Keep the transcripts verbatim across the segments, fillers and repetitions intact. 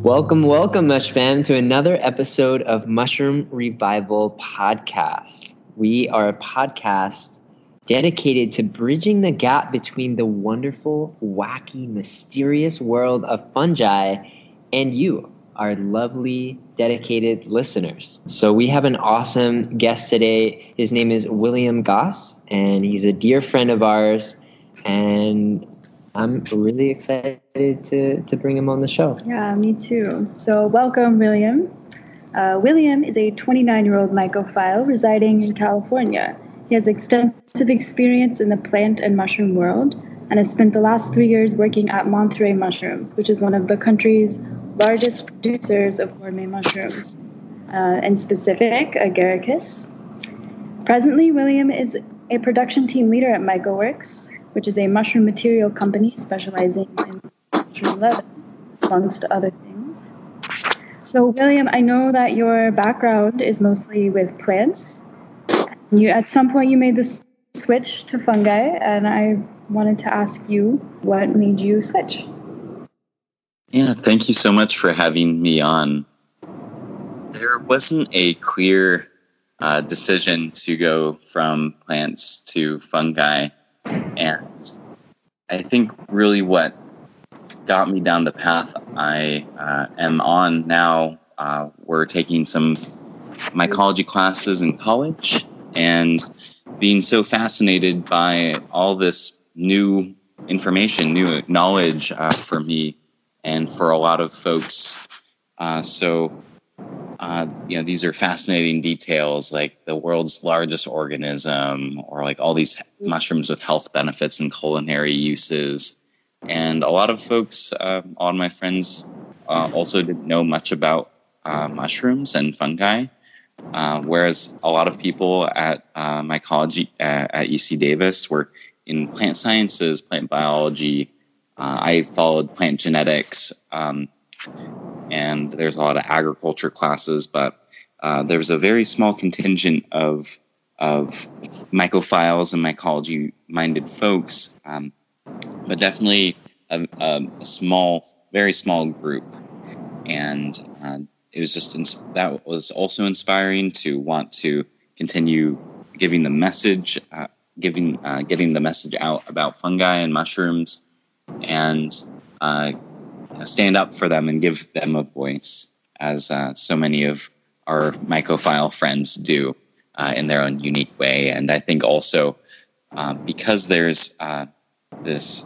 Welcome, welcome, Mush fam, to another episode of Mushroom Revival Podcast. We are a podcast dedicated to bridging the gap between the wonderful, wacky, mysterious world of fungi and you, our lovely, dedicated listeners. So we have an awesome guest today. His name is William Goss, and he's a dear friend of ours, and I'm really excited to, to bring him on the show. Yeah, me too. So welcome, William. Uh, William is a twenty-nine-year-old mycophile residing in California. He has extensive experience in the plant and mushroom world and has spent the last three years working at Monterey Mushrooms, which is one of the country's largest producers of gourmet mushrooms, uh, and specific, agaricus. Presently, William is a production team leader at MycoWorks, which is a mushroom material company specializing in mushroom leather, amongst other things. So, William, I know that your background is mostly with plants. You, at some point, you made the switch to fungi, and I wanted to ask you what made you switch. Yeah, thank you so much for having me on. There wasn't a clear uh, decision to go from plants to fungi. And I think really what got me down the path I uh, am on now, uh, we're taking some mycology classes in college and being so fascinated by all this new information, new knowledge uh, for me and for a lot of folks. Uh, so, uh, you know, these are fascinating details like the world's largest organism or like all these mushrooms with health benefits and culinary uses. And a lot of folks, uh, all of my friends uh, also didn't know much about uh, mushrooms and fungi. Uh, whereas a lot of people at uh, mycology uh, at U C Davis were in plant sciences, plant biology. Uh, I followed plant genetics, um, and there's a lot of agriculture classes, but uh, there was a very small contingent of of mycophiles and mycology-minded folks, um, but definitely a, a small, very small group. And uh, it was just ins- that was also inspiring to want to continue giving the message, uh, giving uh, getting the message out about fungi and mushrooms, and uh, stand up for them and give them a voice, as uh, so many of our mycophile friends do uh, in their own unique way. And I think also uh, because there's uh, this,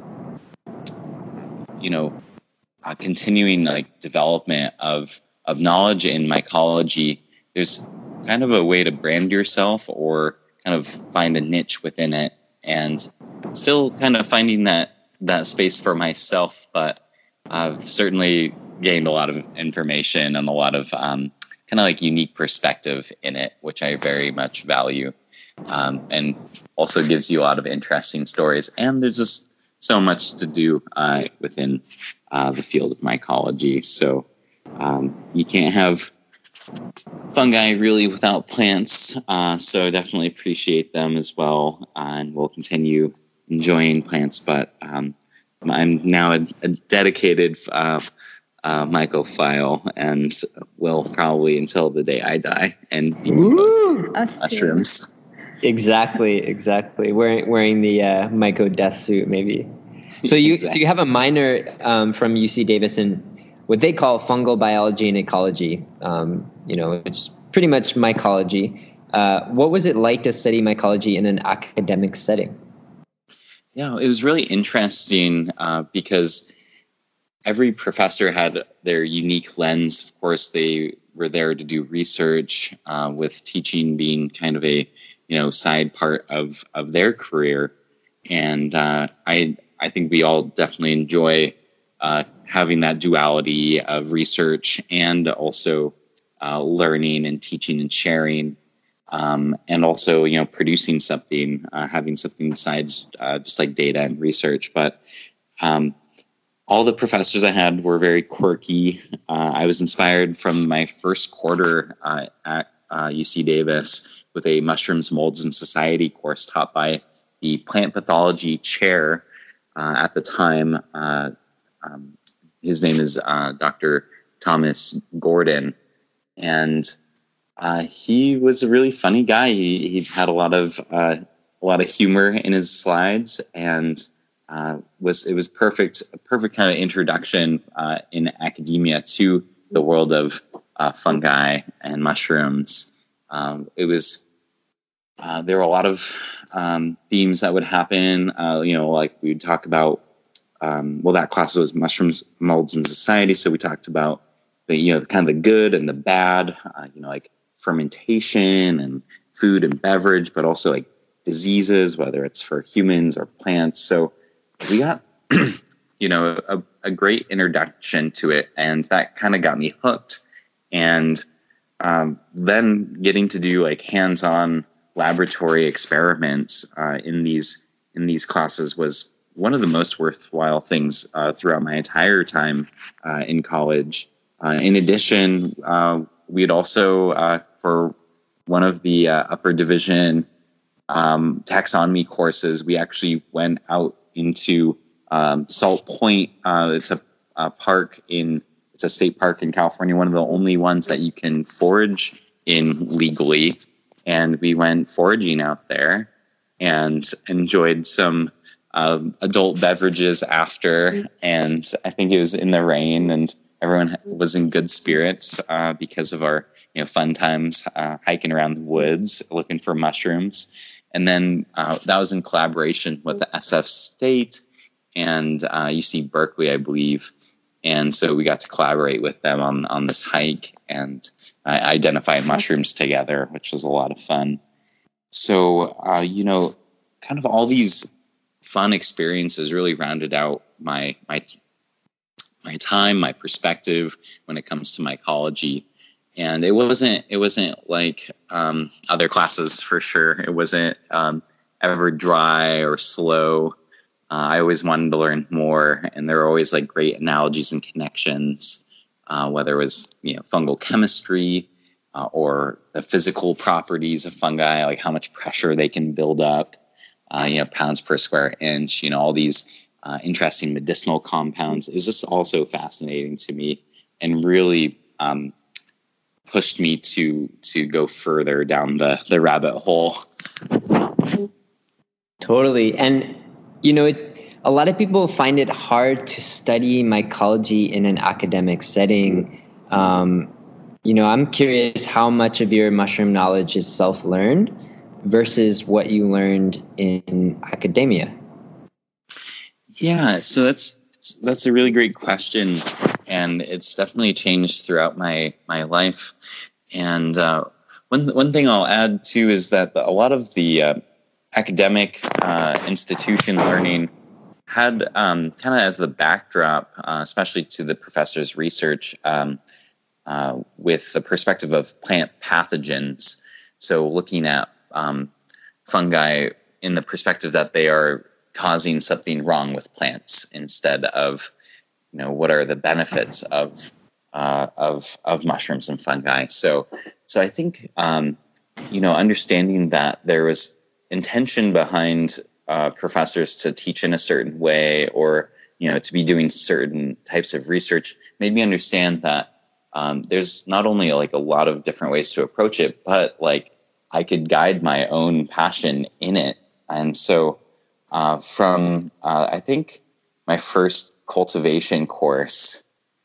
you know, uh, continuing like development of of knowledge in mycology, there's kind of a way to brand yourself or kind of find a niche within it, and still kind of finding that that space for myself. But I've certainly gained a lot of information and a lot of um, kind of like unique perspective in it, which I very much value, um, and also gives you a lot of interesting stories. And there's just so much to do uh, within uh, the field of mycology. So um, you can't have fungi really without plants. Uh, so definitely appreciate them as well, uh, and we'll continue enjoying plants. But um, I'm now a, a dedicated uh, uh, mycophile, and will probably until the day I die and decompose mushrooms. Exactly, exactly. Wearing wearing the uh, myco death suit, maybe. So you exactly. so you have a minor um, from U C Davis in what they call fungal biology and ecology. Um, you know, it's pretty much mycology. Uh, what was it like to study mycology in an academic setting? Yeah, it was really interesting uh, because every professor had their unique lens. Of course, they were there to do research, uh, with teaching being kind of a, you know, side part of, of their career. And uh, I I think we all definitely enjoy uh, having that duality of research and also uh, learning and teaching and sharing. Um, and also, you know, producing something, uh, having something besides uh, just like data and research. But um, all the professors I had were very quirky. Uh, I was inspired from my first quarter uh, at uh, U C Davis with a mushrooms, molds, and society course taught by the plant pathology chair uh, at the time. Uh, um, his name is uh, Doctor Thomas Gordon. And uh, he was a really funny guy. He, he had a lot of uh, a lot of humor in his slides, and uh, was it was perfect, a perfect kind of introduction uh, in academia to the world of uh, fungi and mushrooms. Um, it was uh, there were a lot of um, themes that would happen. Uh, you know, like we would talk about. Um, well, that class was mushrooms, molds, and society. So we talked about the, you know, the kind of the good and the bad, uh, you know, like fermentation and food and beverage, but also like diseases, whether it's for humans or plants. So we got, you know, a, a great introduction to it, and that kind of got me hooked. And um, then getting to do like hands-on laboratory experiments uh, in these in these classes was one of the most worthwhile things uh, throughout my entire time uh, in college. Uh, in addition, uh, we had also, uh, for one of the uh, upper division um, taxonomy courses, we actually went out into um, Salt Point. Uh, it's a, a park in, it's a state park in California, one of the only ones that you can forage in legally. And we went foraging out there and enjoyed some Um, adult beverages after, and I think it was in the rain, and everyone was in good spirits uh, because of our, you know, fun times uh, hiking around the woods looking for mushrooms. And then uh, that was in collaboration with the S F State and uh, U C Berkeley, I believe. And so we got to collaborate with them on on this hike and uh, identify mushrooms together, which was a lot of fun. So uh, you know, kind of all these fun experiences really rounded out my my my time, my perspective when it comes to mycology. And it wasn't it wasn't like um, other classes, for sure. It wasn't um, ever dry or slow. Uh, I always wanted to learn more, and there were always like great analogies and connections, uh, whether it was, you know, fungal chemistry uh, or the physical properties of fungi, like how much pressure they can build up. Uh, you know, pounds per square inch, you know, all these uh, interesting medicinal compounds. It was just also fascinating to me, and really um, pushed me to to go further down the, the rabbit hole. Totally. And, you know, it, a lot of people find it hard to study mycology in an academic setting. Um, you know, I'm curious how much of your mushroom knowledge is self-learned versus what you learned in academia? Yeah, so that's that's a really great question, and it's definitely changed throughout my my life. And uh, one one thing I'll add too is that a lot of the uh, academic uh, institution learning had um, kind of as the backdrop, uh, especially to the professor's research, um, uh, with the perspective of plant pathogens. So looking at Um, fungi in the perspective that they are causing something wrong with plants, instead of, you know, what are the benefits of uh, of of mushrooms and fungi. So, so I think um, you know, understanding that there was intention behind uh, professors to teach in a certain way, or, you know, to be doing certain types of research, made me understand that um, there's not only like a lot of different ways to approach it, but like I could guide my own passion in it. And so uh, from, uh, I think, my first cultivation course,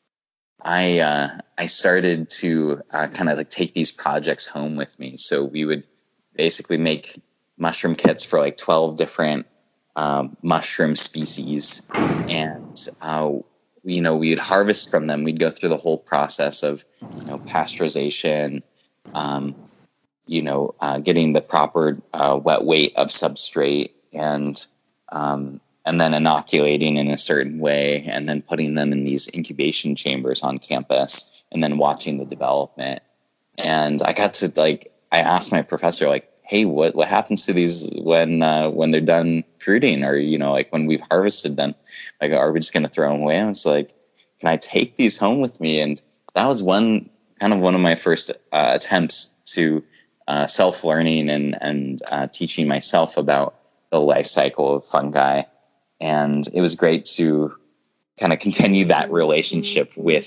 I uh, I started to uh, kind of like take these projects home with me. So we would basically make mushroom kits for like twelve different um, mushroom species. And, uh, you know, we'd harvest from them. We'd go through the whole process of, you know, pasteurization, um, you know, uh, getting the proper uh, wet weight of substrate, and um, and then inoculating in a certain way, and then putting them in these incubation chambers on campus, and then watching the development. And I got to like, I asked my professor, like, hey, what, what happens to these when uh, when they're done fruiting, or, you know, like when we've harvested them, like, are we just going to throw them away? And it's like, can I take these home with me? And that was one kind of one of my first uh, attempts to uh, self-learning and, and uh, teaching myself about the life cycle of fungi. And it was great to kind of continue that relationship with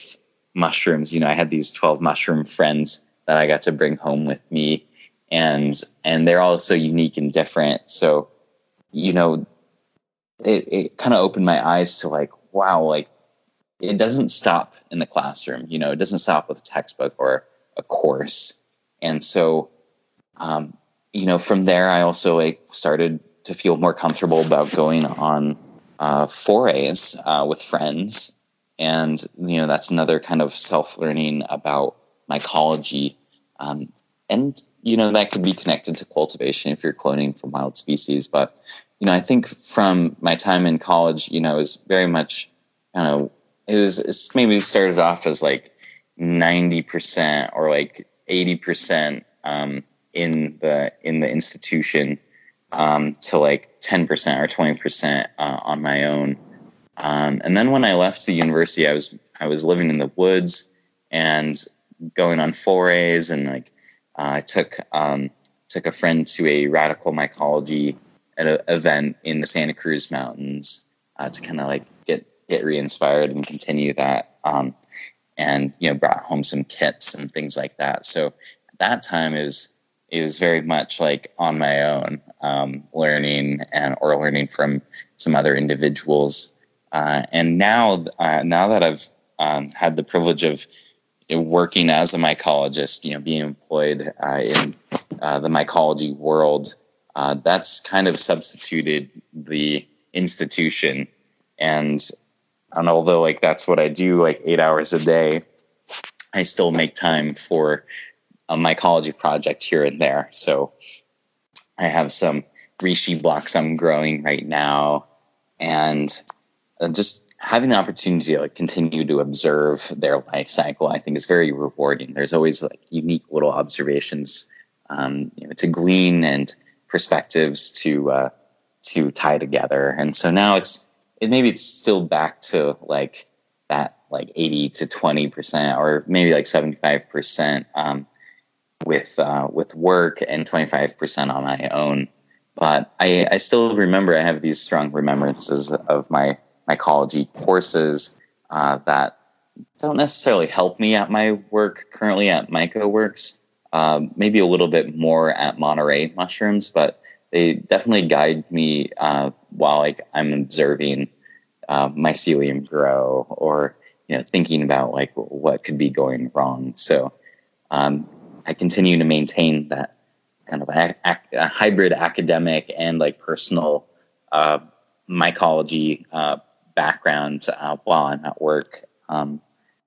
mushrooms. You know, I had these twelve mushroom friends that I got to bring home with me, and and they're all so unique and different. So, you know, it, it kind of opened my eyes to like, wow, like it doesn't stop in the classroom. You know, it doesn't stop with a textbook or a course. And so, um, you know, from there, I also like started to feel more comfortable about going on uh, forays uh, with friends. And, you know, that's another kind of self-learning about mycology. Um, and, you know, that could be connected to cultivation if you're cloning from wild species. But, you know, I think from my time in college, you know, it was very much, you know, it was it's maybe started off as like ninety percent or like eighty percent um, in the in the institution um, to like ten percent or twenty percent uh, on my own. Um, and then when I left the university, I was I was living in the woods and going on forays, and like uh, I took um, took a friend to a radical mycology at a event in the Santa Cruz Mountains uh, to kind of like get get re-inspired and continue that. Um, and you know, brought home some kits and things like that. So at that time, it was it was very much like on my own, um, learning and or learning from some other individuals. Uh, and now, uh, now that I've um, had the privilege of working as a mycologist, you know, being employed uh, in uh, the mycology world, uh, that's kind of substituted the institution. And, and although like that's what I do, like eight hours a day, I still make time for a mycology project here and there. So I have some reishi blocks I'm growing right now, and just having the opportunity to like continue to observe their life cycle, I think is very rewarding. There's always like unique little observations um, you know, to glean and perspectives to uh, to tie together. And so now it's it maybe it's still back to like that like eighty to twenty percent or maybe like seventy-five percent um, with uh, with work and twenty-five percent on my own. But I, I still remember I have these strong remembrances of my mycology courses uh, that don't necessarily help me at my work currently at MycoWorks, um, maybe a little bit more at Monterey Mushrooms, but they definitely guide me uh, while like I'm observing uh, mycelium grow or you know thinking about like what could be going wrong. So um, I continue to maintain that kind of a, a hybrid academic and like personal uh, mycology uh, background uh, while I'm at work. Um,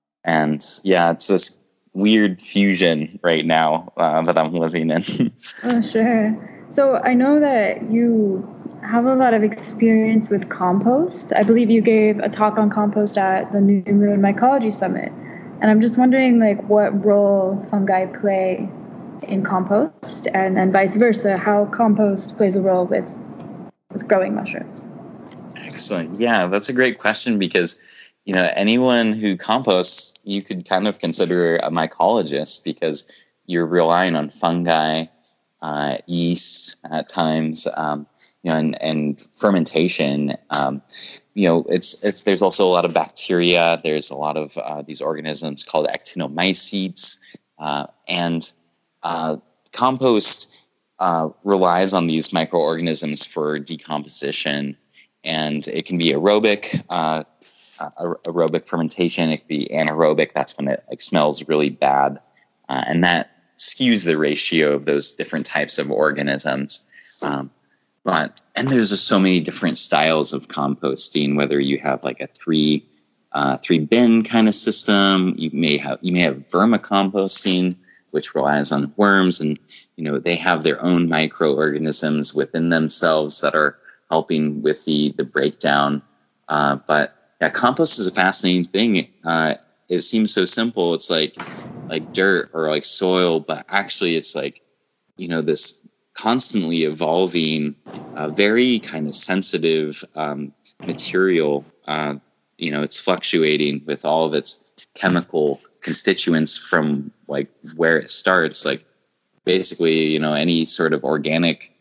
and yeah, it's this weird fusion right now uh, that I'm living in. Oh, sure. So I know that you have a lot of experience with compost. I believe you gave a talk on compost at the New Moon Mycology Summit. And I'm just wondering like what role fungi play in compost and, and vice versa, how compost plays a role with, with growing mushrooms. Excellent. Yeah, that's a great question because, you know, anyone who composts, you could kind of consider a mycologist because you're relying on fungi, uh, yeast at times, um, you know, and, and fermentation. Um, you know, it's it's there's also a lot of bacteria. There's a lot of uh, these organisms called actinomycetes, uh, and uh, compost uh, relies on these microorganisms for decomposition. And it can be aerobic, uh, aerobic fermentation. It can be anaerobic. That's when it like smells really bad, uh, and that skews the ratio of those different types of organisms. Um, but and there's just so many different styles of composting. Whether you have like a three uh, three bin kind of system, you may have you may have vermicomposting, which relies on worms, and you know they have their own microorganisms within themselves that are helping with the the breakdown. Uh, but yeah, compost is a fascinating thing. Uh, it seems so simple. It's like like dirt or like soil, but actually it's like, you know, this constantly evolving, uh, very kind of sensitive um, material. Uh, you know, it's fluctuating with all of its chemical constituents from like where it starts. Like basically, you know, any sort of organic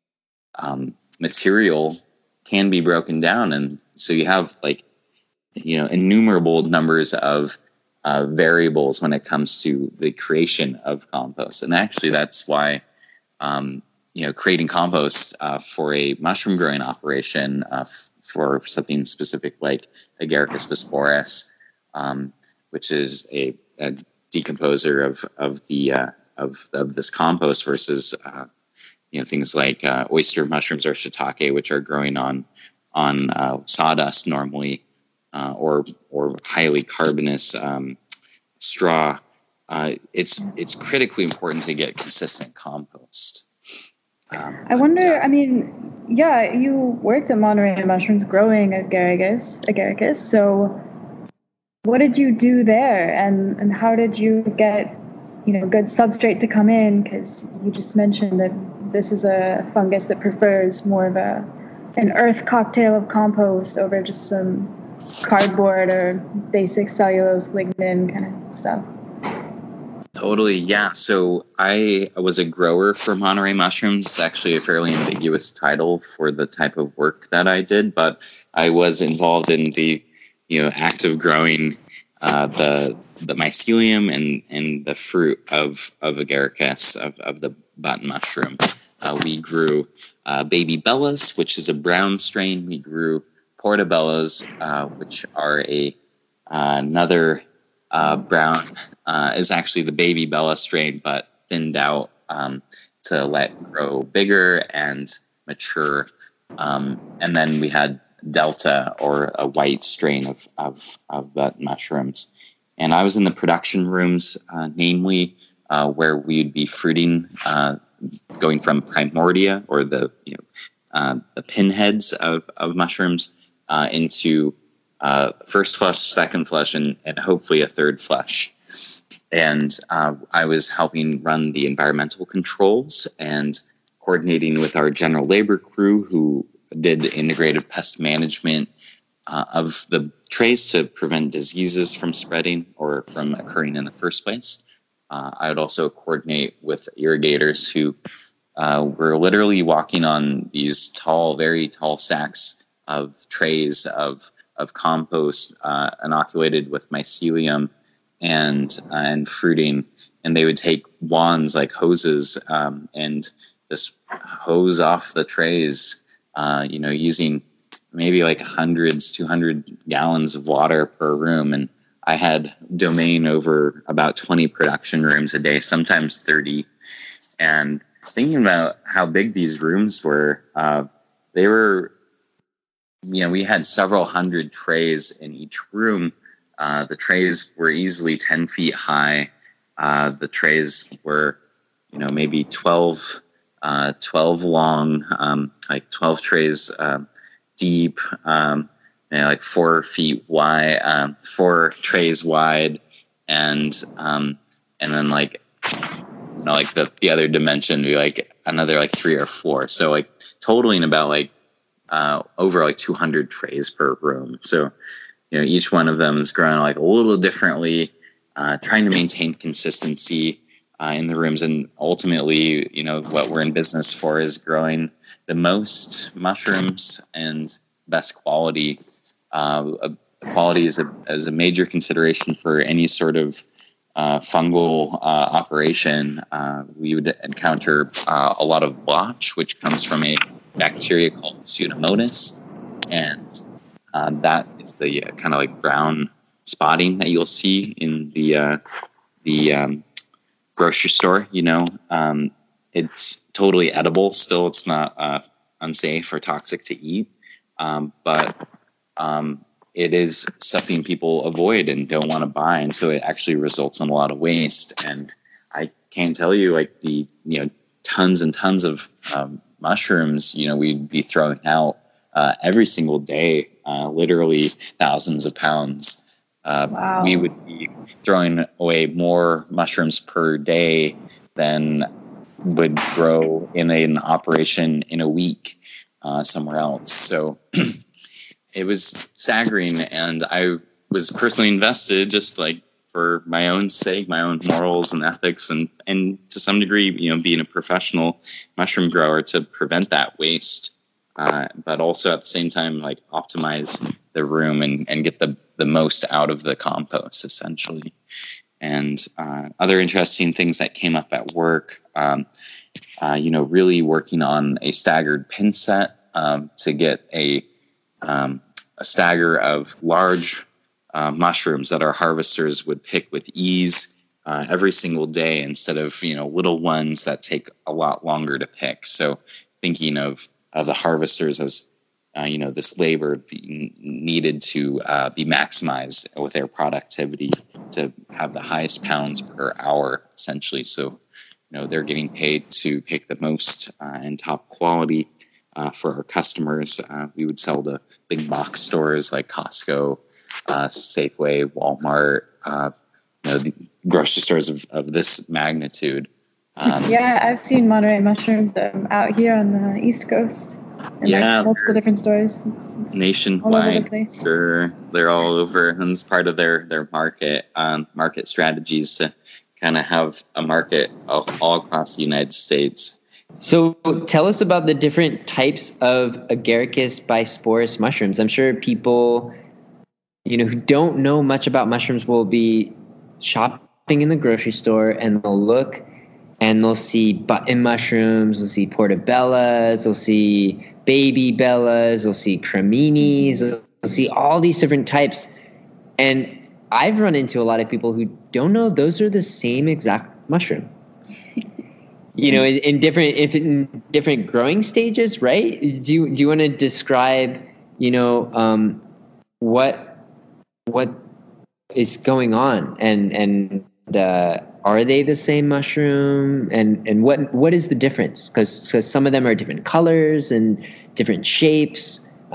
um, material can be broken down, and so you have like you know innumerable numbers of uh, variables when it comes to the creation of compost. And actually, that's why um, you know creating compost uh, for a mushroom growing operation uh, f- for something specific like Agaricus bisporus, um, which is a, a decomposer of of the uh, of of this compost versus uh, you know things like uh, oyster mushrooms or shiitake, which are growing on on uh, sawdust normally, uh, or or highly carbonous um, straw. Uh, it's it's critically important to get consistent compost. Um, I wonder. yeah. I mean, yeah, you worked at Monterey Mushrooms growing agaricus. Agaricus. So, what did you do there, and and how did you get, you know, good substrate to come in? Because you just mentioned that this is a fungus that prefers more of a an earth cocktail of compost over just some cardboard or basic cellulose lignin kind of stuff. Totally, yeah. So I was a grower for Monterey Mushrooms. It's actually a fairly ambiguous title for the type of work that I did, but I was involved in the, you know, act of growing uh, the the mycelium and, and the fruit of of Agaricus, of, of the button mushroom. Uh, we grew uh, baby bellas, which is a brown strain. We grew portobellas, uh, which are a uh, another uh, brown. Uh, is actually the baby bella strain, but thinned out um, to let grow bigger and mature. Um, and then we had Delta, or a white strain of of, of button mushrooms. And I was in the production rooms, uh, namely uh, where we'd be fruiting, uh, going from primordia, or the you know uh, the pinheads of of mushrooms, uh, into uh, first flush, second flush, and, and hopefully a third flush. And uh, I was helping run the environmental controls and coordinating with our general labor crew, who did integrative pest management uh, of the trays to prevent diseases from spreading or from occurring in the first place. Uh, I would also coordinate with irrigators who uh, were literally walking on these tall, very tall sacks of trays of, of compost uh, inoculated with mycelium and uh, and fruiting, and they would take wands like hoses um, and just hose off the trays, uh, you know, using maybe like hundreds, two hundred gallons of water per room. And I had domain over about twenty production rooms a day, sometimes thirty. And thinking about how big these rooms were, uh, they were, you know, we had several hundred trays in each room. Uh, the trays were easily ten feet high. Uh, the trays were, you know, maybe twelve, uh, twelve long, um, like twelve trays uh, deep, um, you know, like four feet wide, um, four trays wide, and um, and then like, you know, like the the other dimension would be like another like three or four. So like totaling about like uh, over like two hundred trays per room. So, you know, each one of them is grown like a little differently, uh, trying to maintain consistency uh, in the rooms. And ultimately, you know, what we're in business for is growing the most mushrooms and best quality. Uh, quality is a, is a major consideration for any sort of uh, fungal uh, operation. Uh, we would encounter uh, a lot of blotch, which comes from a bacteria called Pseudomonas. And Uh, that is the uh, kind of like brown spotting that you'll see in the uh, the um, grocery store. You know, um, it's totally edible. Still, it's not uh, unsafe or toxic to eat, um, but um, it is something people avoid and don't want to buy, and so it actually results in a lot of waste. And I can't tell you, like the you know tons and tons of um, mushrooms, you know, we'd be throwing out uh, every single day. Uh, literally thousands of pounds. Uh, Wow. We would be throwing away more mushrooms per day than would grow in an operation in a week uh, somewhere else. So it was staggering, and I was personally invested, just like for my own sake, my own morals and ethics, and and to some degree, you know, being a professional mushroom grower, to prevent that waste. uh, but also at the same time, like optimize the room and, and get the, the most out of the compost, essentially. And uh, other interesting things that came up at work, um, uh, you know, really working on a staggered pin set um, to get a, um, a stagger of large uh, mushrooms that our harvesters would pick with ease uh, every single day, instead of, you know, little ones that take a lot longer to pick. So thinking of, of the harvesters as, uh, you know, this labor being needed to uh, be maximized with their productivity to have the highest pounds per hour, essentially. So, you know, they're getting paid to pick the most uh, and top quality uh, for our customers. Uh, we would sell to big box stores like Costco, uh, Safeway, Walmart, uh, you know, the grocery stores of, of this magnitude. Um, yeah, I've seen Monterey mushrooms um, out here on the East Coast. In yeah, like multiple different stores. It's, it's nationwide. The they're they're all over, and it's part of their their market um, market strategies to kind of have a market all, all across the United States. So, tell us about the different types of Agaricus bisporus mushrooms. I'm sure people, you know, who don't know much about mushrooms will be shopping in the grocery store, and they'll look and they'll see button mushrooms, they'll see portobellas, they'll see baby bellas, they'll see creminis, they'll see all these different types. And I've run into a lot of people who don't know those are the same exact mushroom. You know, in, in different if in different growing stages, right? Do you do you want to describe, you know, um, what what is going on, and and uh, are they the same mushroom, and and what what is the difference? Because some of them are different colors and different shapes.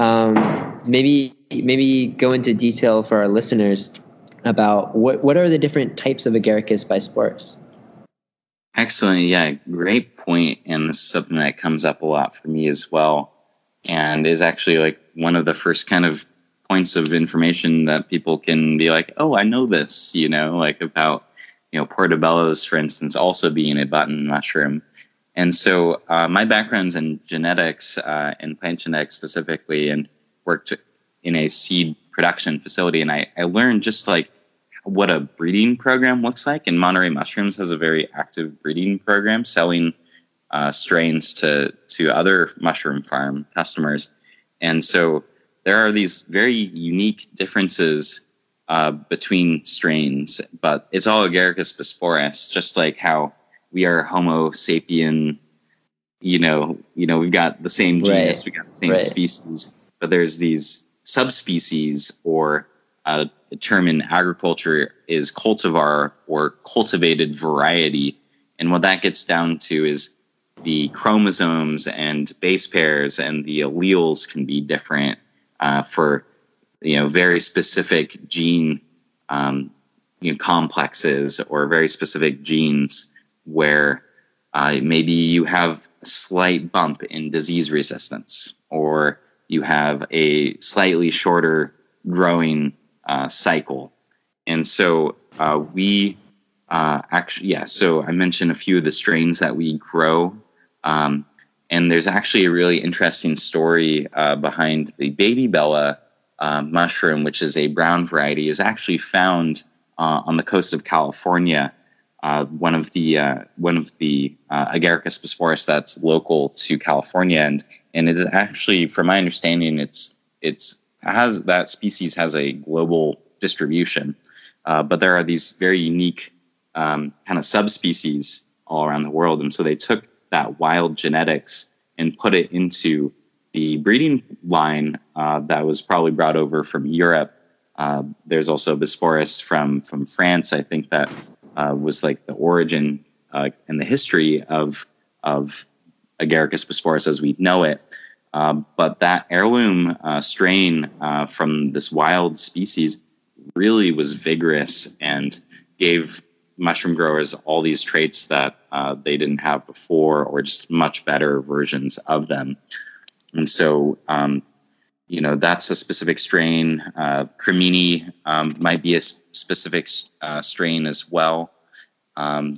Um, maybe maybe go into detail for our listeners about what what are the different types of Agaricus bisporus. Excellent. Yeah, great point. And this is something that comes up a lot for me as well, and is actually like one of the first kind of points of information that people can be like, oh, I know this, you know, like about, you know, portobellos, for instance, also being a button mushroom. And so uh, my background's in genetics uh, and plant genetics specifically, and worked in a seed production facility. And I, I learned just like what a breeding program looks like. And Monterey Mushrooms has a very active breeding program, selling uh, strains to, to other mushroom farm customers. And so there are these very unique differences uh, between strains, but it's all Agaricus bisporus, just like how we are Homo sapien, you know, you know, we've got the same genus, right. We've got the same right. species, but there's these subspecies, or uh, a term in agriculture is cultivar, or cultivated variety. And what that gets down to is the chromosomes and base pairs and the alleles can be different uh, for, you know, very specific gene um, you know, complexes, or very specific genes where uh, maybe you have a slight bump in disease resistance, or you have a slightly shorter growing uh, cycle. And so uh, we uh, actually, yeah, so I mentioned a few of the strains that we grow. Um, and there's actually a really interesting story uh, behind the baby bella uh, mushroom, which is a brown variety. It was actually found uh, on the coast of California. Uh, one of the uh, one of the uh, Agaricus bisporus that's local to California, and and it is actually, from my understanding, it's it's has that species has a global distribution, uh, but there are these very unique um, kind of subspecies all around the world, and so they took that wild genetics and put it into the breeding line uh, that was probably brought over from Europe. Uh, there's also bisporus from from France, I think, that uh, was like the origin uh, and the history of of Agaricus bisporus as we know it. Uh, but that heirloom uh, strain uh, from this wild species really was vigorous and gave mushroom growers all these traits that uh, they didn't have before, or just much better versions of them. And so, um, you know, that's a specific strain. Uh, Cremini um, might be a specific uh, strain as well. Um,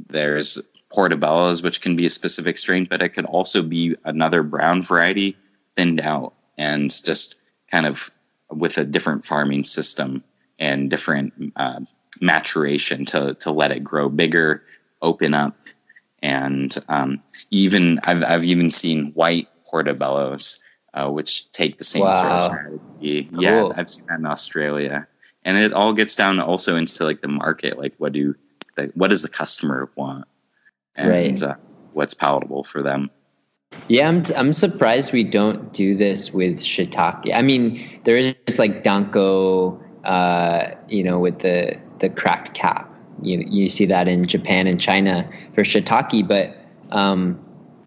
there's portobellos, which can be a specific strain, but it could also be another brown variety thinned out and just kind of with a different farming system and different uh, maturation to to let it grow bigger, open up, and um, even I've I've even seen white portobellos, uh, which take the same wow. sort of strategy. Cool. Yeah, I've seen that in Australia, and it all gets down also into like the market, like what do the, what does the customer want, and right. uh, what's palatable for them. Yeah, I'm I'm surprised we don't do this with shiitake. I mean, there is like danko, uh, you know, with the the cracked cap. You you see that in Japan and China for shiitake, but um,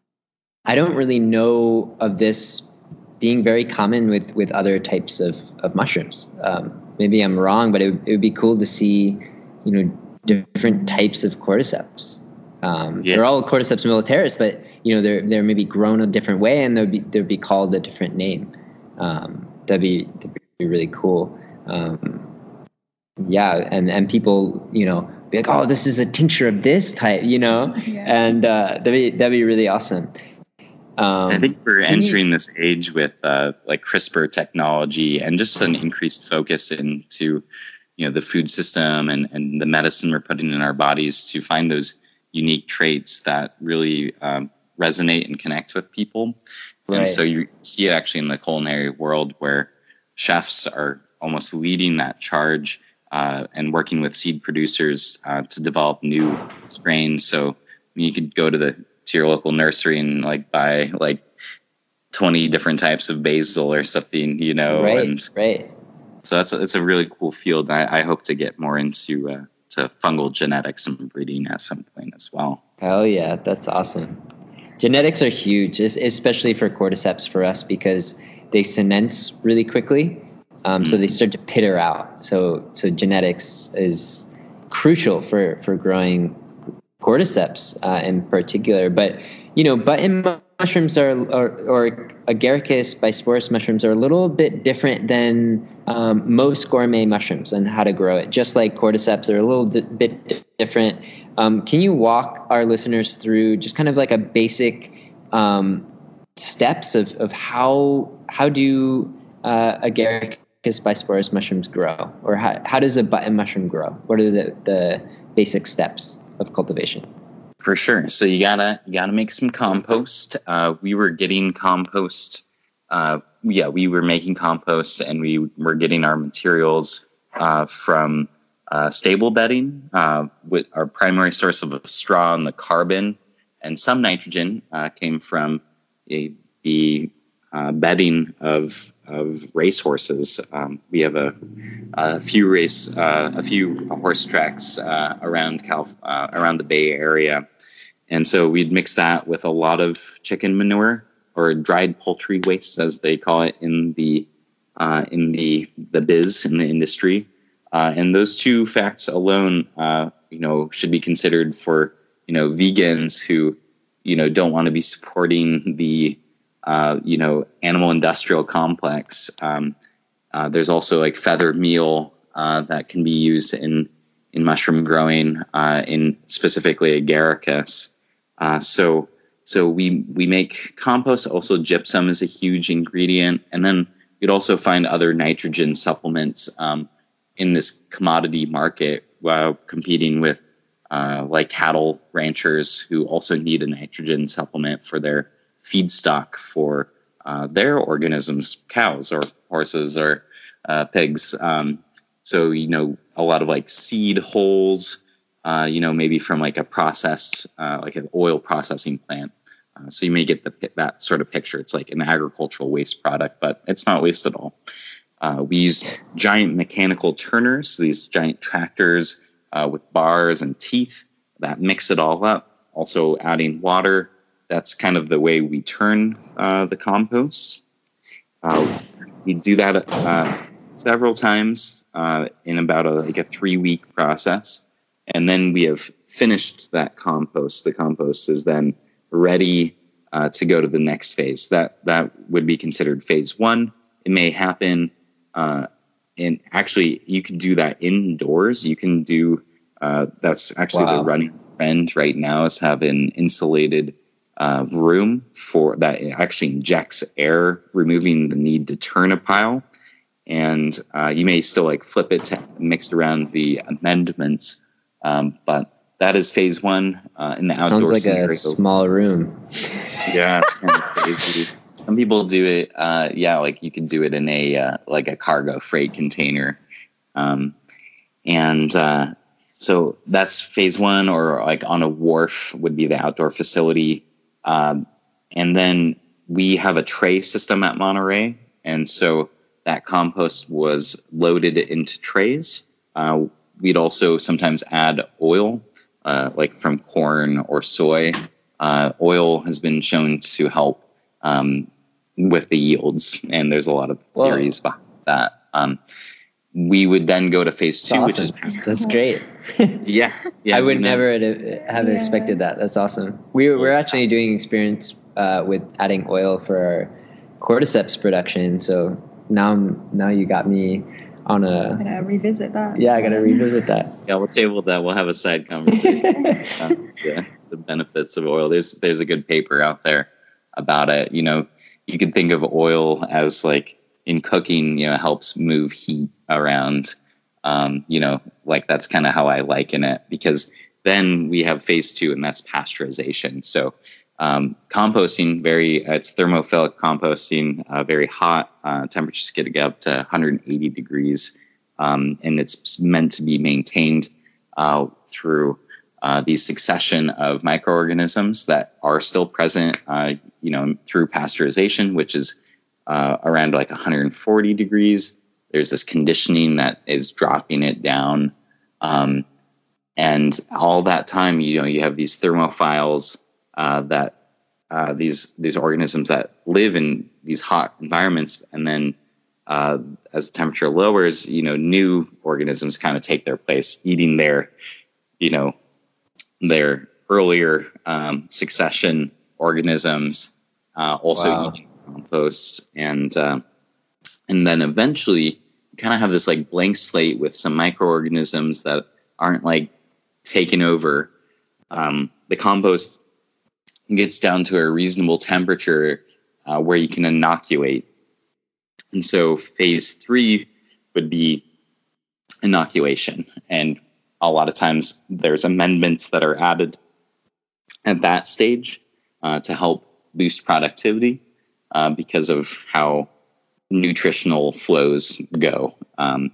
I don't really know of this being very common with, with other types of, of mushrooms. Um, maybe I'm wrong, but it, it would be cool to see, you know, different types of cordyceps. Um, yeah. They're all Cordyceps militaris, but you know they're they're maybe grown a different way, and they'll be they'll be called a different name. Um, that'd be that'd be really cool. Um, yeah, and and people, you know, be like, oh, this is a tincture of this type, you know, yeah. and uh, that'd be that'd be really awesome. Um, I think we're entering you, this age with uh, like CRISPR technology and just an increased focus into, you know, the food system and, and the medicine we're putting in our bodies to find those unique traits that really um, resonate and connect with people. Right. And so you see it actually in the culinary world where chefs are almost leading that charge uh, and working with seed producers uh, to develop new strains. So you could go to the to your local nursery and like buy like twenty different types of basil or something, you know. Right, and right. So that's it's a really cool field. I, I hope to get more into uh, to fungal genetics and breeding at some point as well. Hell yeah, that's awesome. Genetics are huge, especially for cordyceps for us because they senesce really quickly. Um, mm-hmm. So they start to pitter out. So so genetics is crucial for, for growing cordyceps uh, in particular. But, you know, button mushrooms are, or, or agaricus bisporus mushrooms are a little bit different than um, most gourmet mushrooms and how to grow it. Just like cordyceps are a little di- bit different. Um, can you walk our listeners through just kind of like a basic um, steps of, of how how do uh, agaricus bisporus mushrooms grow? Or how, how does a button mushroom grow? What are the, the basic steps of cultivation? For sure. So you gotta you gotta make some compost. Uh, we were getting compost. Uh, yeah, we were making compost, and we were getting our materials uh, from uh, stable bedding. Uh, with our primary source of straw and the carbon and some nitrogen uh, came from a, the uh, bedding of of racehorses. Um, we have a, a few race uh, a few horse tracks uh, around Cal uh, around the Bay Area. And so we'd mix that with a lot of chicken manure or dried poultry waste, as they call it in the uh, in the the biz in the industry. Uh, and those two facts alone, uh, you know, should be considered for you know vegans who you know don't want to be supporting the uh, you know animal industrial complex. Um, uh, there's also like feather meal uh, that can be used in in mushroom growing, uh, in specifically agaricus. Uh, so, so we, we make compost. Also, gypsum is a huge ingredient. And then you'd also find other nitrogen supplements, um, in this commodity market while competing with, uh, like cattle ranchers who also need a nitrogen supplement for their feedstock for, uh, their organisms, cows or horses or, uh, pigs. Um, so, you know, a lot of like seed holes, Uh, you know, maybe from like a processed, uh, like an oil processing plant. Uh, so you may get the that sort of picture. It's like an agricultural waste product, but it's not waste at all. Uh, we use giant mechanical turners, these giant tractors uh, with bars and teeth that mix it all up. Also adding water. That's kind of the way we turn uh, the compost. Uh, we do that uh, several times uh, in about a, like a three-week process. And then we have finished that compost. The compost is then ready uh, to go to the next phase. That that would be considered phase one. It may happen, uh, and actually, you can do that indoors. You can do uh, that's actually wow. the running trend right now is have an insulated uh, room for that actually injects air, removing the need to turn a pile. And uh, you may still like flip it to mix around the amendments, um, but that is phase one uh, in the outdoor Sounds like scenario. a small room. Yeah, some people do it. Uh, yeah, like you can do it in a uh, like a cargo freight container, um, and uh, so that's phase one. Or like on a wharf would be the outdoor facility, um, and then we have a tray system at Monterey, and so that compost was loaded into trays. Uh, we'd also sometimes add oil, uh, like from corn or soy. Uh, oil has been shown to help um, with the yields, and there's a lot of Whoa. theories behind that. Um, we would then go to phase two, That's which is awesome. That's great. yeah, yeah. I would you know. never have Yeah. expected that. That's awesome. We were, we're actually doing experience uh, with adding oil for our cordyceps production. So now, now you got me on a. I'm gonna revisit that. Yeah, I gotta revisit that. Yeah, we'll table that. We'll have a side conversation. um, yeah, the benefits of oil. There's there's a good paper out there about it. You know, you can think of oil as like in cooking. You know, helps move heat around. Um, you know, like that's kind of how I liken it, because then we have phase two, and that's pasteurization. So um, composting, very uh, it's thermophilic composting, uh, very hot. Uh, temperatures get up to one hundred eighty degrees. Um, and it's meant to be maintained uh, through uh, the succession of microorganisms that are still present, uh, you know, through pasteurization, which is uh, around like one hundred forty degrees. There's this conditioning that is dropping it down, um, and all that time, you know, you have these thermophiles uh, that uh, these these organisms that live in these hot environments, and then Uh, as the temperature lowers, you know, new organisms kind of take their place, eating their, you know, their earlier um, succession organisms, uh, also Wow. eating compost, and uh, and then eventually you kind of have this like blank slate with some microorganisms that aren't like taken over. Um, the compost gets down to a reasonable temperature uh, where you can inoculate. And so phase three would be inoculation. And a lot of times there's amendments that are added at that stage uh, to help boost productivity uh, because of how nutritional flows go. Um,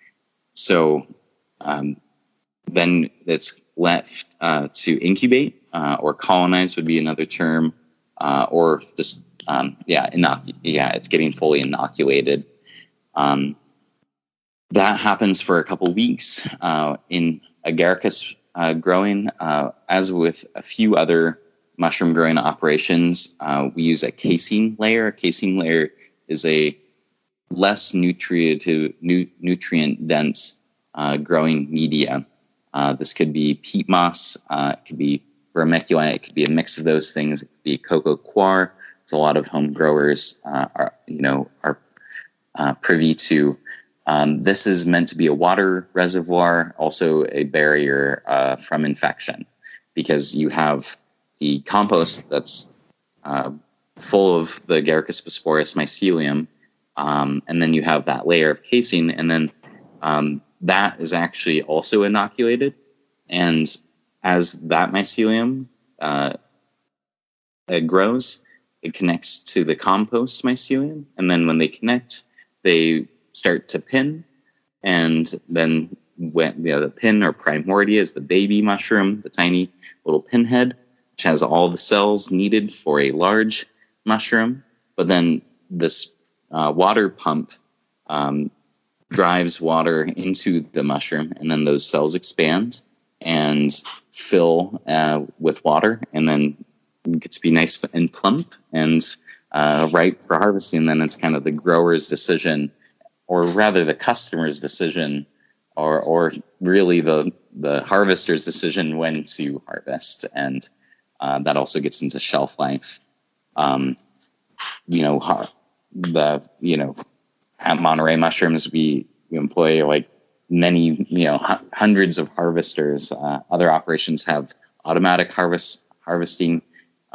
so um, then it's left uh, to incubate uh, or colonize would be another term, uh, or just Um, yeah, inoc- yeah, it's getting fully inoculated. Um, that happens for a couple weeks uh, in agaricus uh, growing. Uh, as with a few other mushroom growing operations, uh, we use a casing layer. A casing layer is a less nutrient nu- nutrient dense uh, growing media. Uh, this could be peat moss, uh, it could be vermiculite, it could be a mix of those things. It could be coco coir. A lot of home growers uh, are, you know, are uh, privy to. Um, this is meant to be a water reservoir, also a barrier uh, from infection, because you have the compost that's uh, full of the Agaricus bisporus mycelium, um, and then you have that layer of casing, and then um, that is actually also inoculated, and as that mycelium uh, it grows, it connects to the compost mycelium, and then when they connect, they start to pin, and then when you know, the pin or primordia is the baby mushroom, the tiny little pinhead, which has all the cells needed for a large mushroom. But then this uh, water pump um, drives water into the mushroom, and then those cells expand and fill uh, with water, and then it gets to be nice and plump and uh, ripe for harvesting. Then it's kind of the grower's decision, or rather the customer's decision, or or really the the harvester's decision when to harvest. And uh, that also gets into shelf life. Um, you know, the you know at Monterey Mushrooms we, we employ like many you know h- hundreds of harvesters. Uh, other operations have automatic harvest harvesting.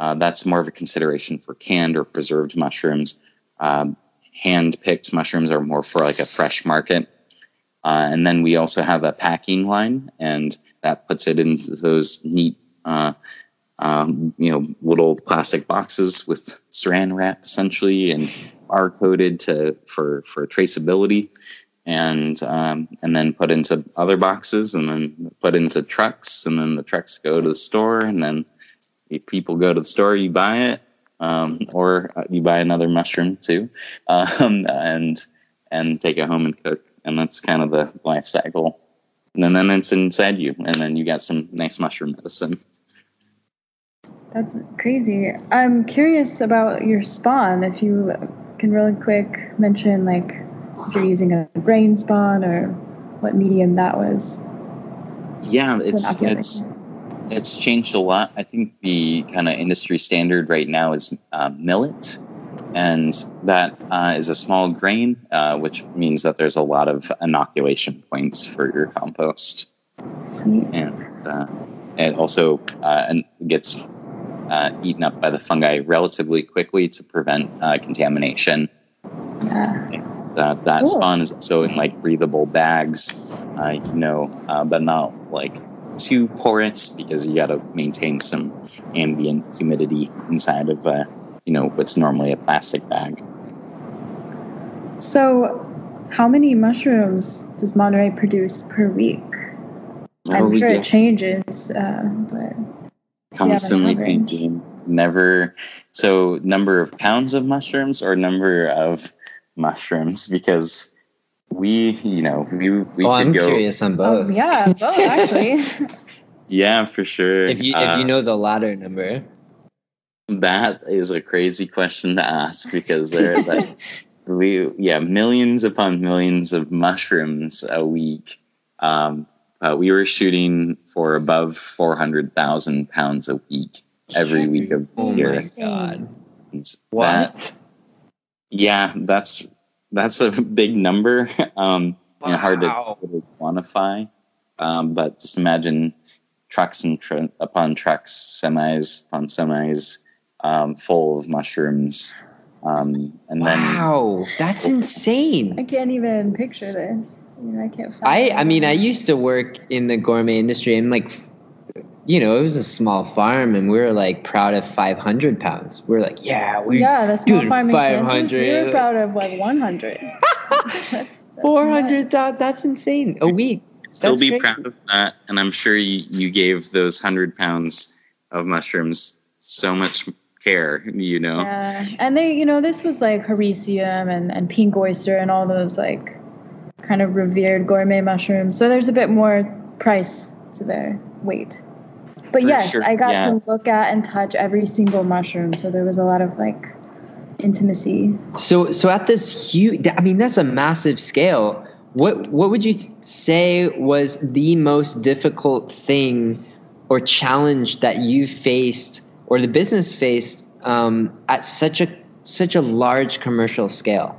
uh, that's more of a consideration for canned or preserved mushrooms. Um, hand-picked mushrooms are more for like a fresh market. Uh, and then we also have a packing line, and that puts it into those neat, uh, um, you know, little plastic boxes with saran wrap essentially, and R-coded to for for traceability, and um, and then put into other boxes, and then put into trucks, and then the trucks go to the store, and then if people go to the store, you buy it, um, or you buy another mushroom too, um, and and take it home and cook. And that's kind of the life cycle. And then, then it's inside you. And then you got some nice mushroom medicine. That's crazy. I'm curious about your spawn. If you can really quick mention, like, if you're using a grain spawn or what medium that was. Yeah, it's it's it's changed a lot. I think the kind of industry standard right now is uh, millet. And that uh, is a small grain, uh, which means that there's a lot of inoculation points for your compost. Sweet. And uh, it also uh, gets uh, eaten up by the fungi relatively quickly to prevent uh, contamination. Yeah. And, uh, that cool. Spawn is also in like breathable bags, uh, you know, uh, but not like too porous because you got to maintain some ambient humidity inside of uh you know, what's normally a plastic bag. So how many mushrooms does Monterey produce per week? Oh, I'm sure yeah. it changes, uh, but constantly changing. Never. So number of pounds of mushrooms or number of mushrooms? Because we, you know, we, we oh, could I'm go. curious on both. Oh, yeah, both actually. Yeah, for sure. If you, uh, if you know the latter number. That is a crazy question to ask because there, like, we yeah millions upon millions of mushrooms a week. Um, uh, we were shooting for above four hundred thousand pounds a week every week of the oh year. Oh my god! And what? That, yeah, that's that's a big number. um, wow. You know, hard to, to quantify, um, but just imagine trucks and tr- upon trucks, semis upon semis. Um, full of mushrooms, um, and wow, then wow, that's insane! I can't even picture this. I mean, I can't. Find I, I mean, I used to work in the gourmet industry, and like, you know, it was a small farm, and we were like proud of five hundred pounds. We we're like, yeah, we yeah, the small farm in Kansas, we were hundred. proud of like one hundred. that's, that's four hundred. That, that's insane. A week. Still That's be crazy. Proud of that, and I'm sure you, you gave those hundred pounds of mushrooms so much care, you know. Yeah, and they, you know, this was like Hericium and, and pink oyster and all those like kind of revered gourmet mushrooms. So there's a bit more price to their weight. But For yes, sure. I got yeah. to look at and touch every single mushroom. So there was a lot of like intimacy. So, so at this huge, I mean, that's a massive scale. What, what would you say was the most difficult thing or challenge that you faced or the business faced um, at such a such a large commercial scale?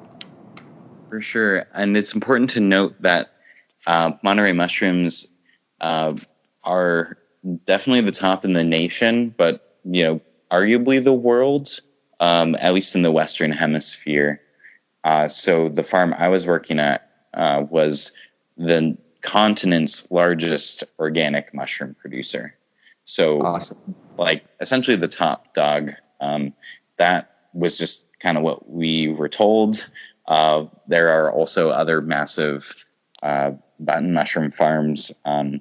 For sure, and it's important to note that uh, Monterey mushrooms uh, are definitely the top in the nation, but you know, arguably the world, um, at least in the Western Hemisphere. Uh, so the farm I was working at uh, was the continent's largest organic mushroom producer. So, awesome. Like essentially the top dog. Um, that was just kind of what we were told. Uh, there are also other massive uh, button mushroom farms, um,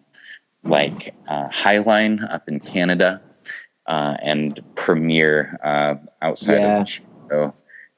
like uh, Highline up in Canada uh, and Premier uh, outside yeah. of Chicago,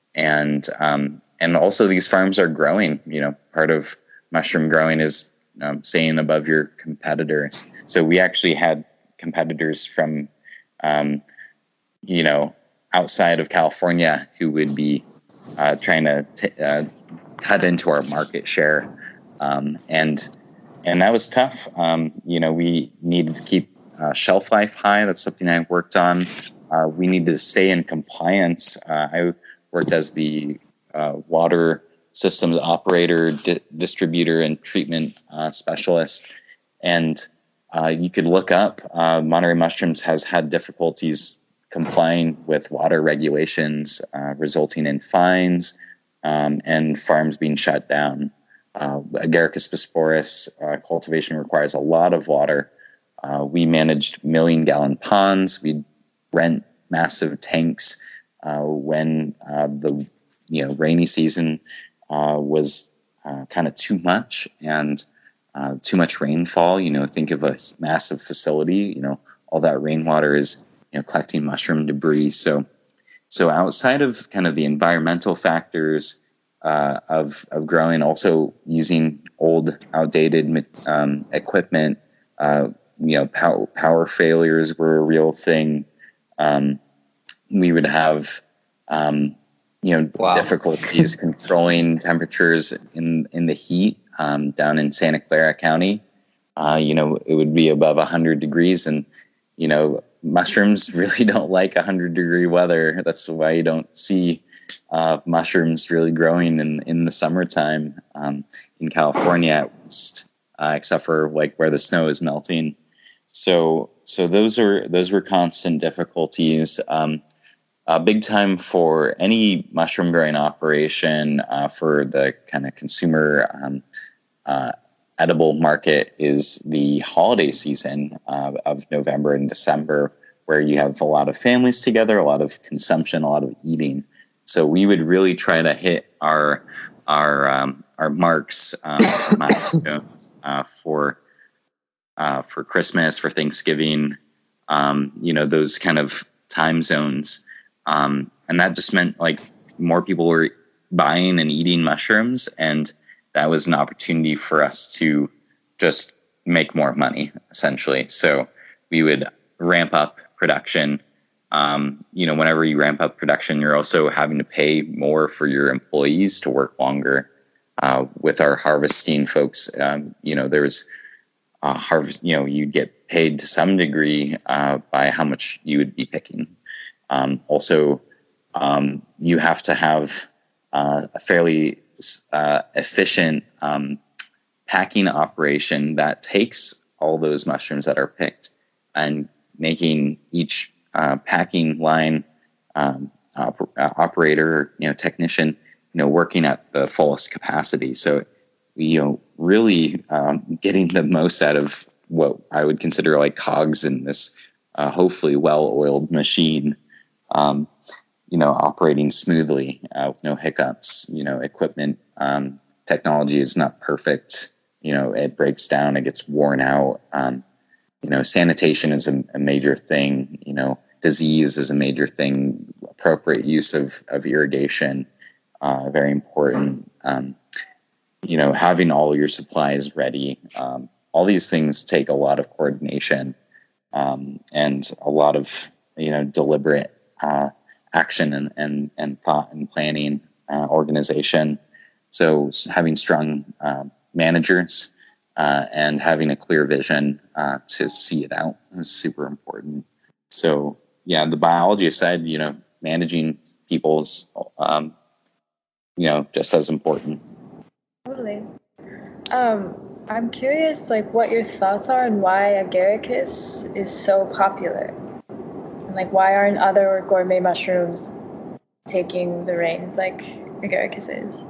and um, and also these farms are growing. You know, part of mushroom growing is um, staying above your competitors. So we actually had competitors from, um, you know, outside of California who would be uh, trying to t- uh, cut into our market share, um, and and that was tough. Um, you know, we needed to keep uh, shelf life high. That's something I worked on. Uh, we needed to stay in compliance. Uh, I worked as the uh, water systems operator, di- distributor, and treatment uh, specialist, and Uh, you could look up, uh, Monterey Mushrooms has had difficulties complying with water regulations, uh, resulting in fines um, and farms being shut down. Uh, Agaricus bisporus uh, cultivation requires a lot of water. Uh, we managed million-gallon ponds. We'd rent massive tanks uh, when uh, the you know rainy season uh, was uh, kind of too much and uh, too much rainfall. You know, think of a massive facility. You know, all that rainwater is you know collecting mushroom debris. So, so outside of kind of the environmental factors uh, of of growing, also using old, outdated um, equipment. Uh, you know, power, power failures were a real thing. Um, we would have, um, you know, wow. difficulties controlling temperatures in, in the heat um, down in Santa Clara County. Uh, you know, it would be above one hundred degrees, and, you know, mushrooms really don't like one hundred degree weather. That's why you don't see uh, mushrooms really growing in, in the summertime um, in California, at least, uh, except for like where the snow is melting. So, so those are those were constant difficulties. Um, uh, big time for any mushroom growing operation uh, for the kind of consumer um, uh, edible market is the holiday season uh, of November and December, where you have a lot of families together, a lot of consumption, a lot of eating. So we would really try to hit our our um, our marks um, uh, for. Uh, for Christmas, for Thanksgiving, um, you know, those kind of time zones. Um, and that just meant like more people were buying and eating mushrooms. And that was an opportunity for us to just make more money, essentially. So we would ramp up production. Um, you know, whenever you ramp up production, you're also having to pay more for your employees to work longer. Uh, with our harvesting folks, um, you know, there was Uh, harvest, you know, you'd get paid to some degree uh, by how much you would be picking. Um, also, um, you have to have uh, a fairly uh, efficient um, packing operation that takes all those mushrooms that are picked and making each uh, packing line um, op- operator, you know, technician, you know, working at the fullest capacity. So, you know, really um, getting the most out of what I would consider like cogs in this uh, hopefully well-oiled machine, um, you know, operating smoothly uh, with no hiccups. You know, equipment um, technology is not perfect. You know, it breaks down, it gets worn out. Um, you know, sanitation is a, a major thing. You know, disease is a major thing. Appropriate use of, of irrigation, uh, very important. Um, you know, having all your supplies ready. Um, all these things take a lot of coordination um, and a lot of, you know, deliberate uh, action and, and, and thought and planning, uh, organization. So having strong uh, managers uh, and having a clear vision uh, to see it out is super important. So, yeah, the biology side, you know, managing people's, um, you know, just as important. Totally. Um, I'm curious, like, what your thoughts are on why Agaricus is so popular, and like, why aren't other gourmet mushrooms taking the reins like Agaricus is?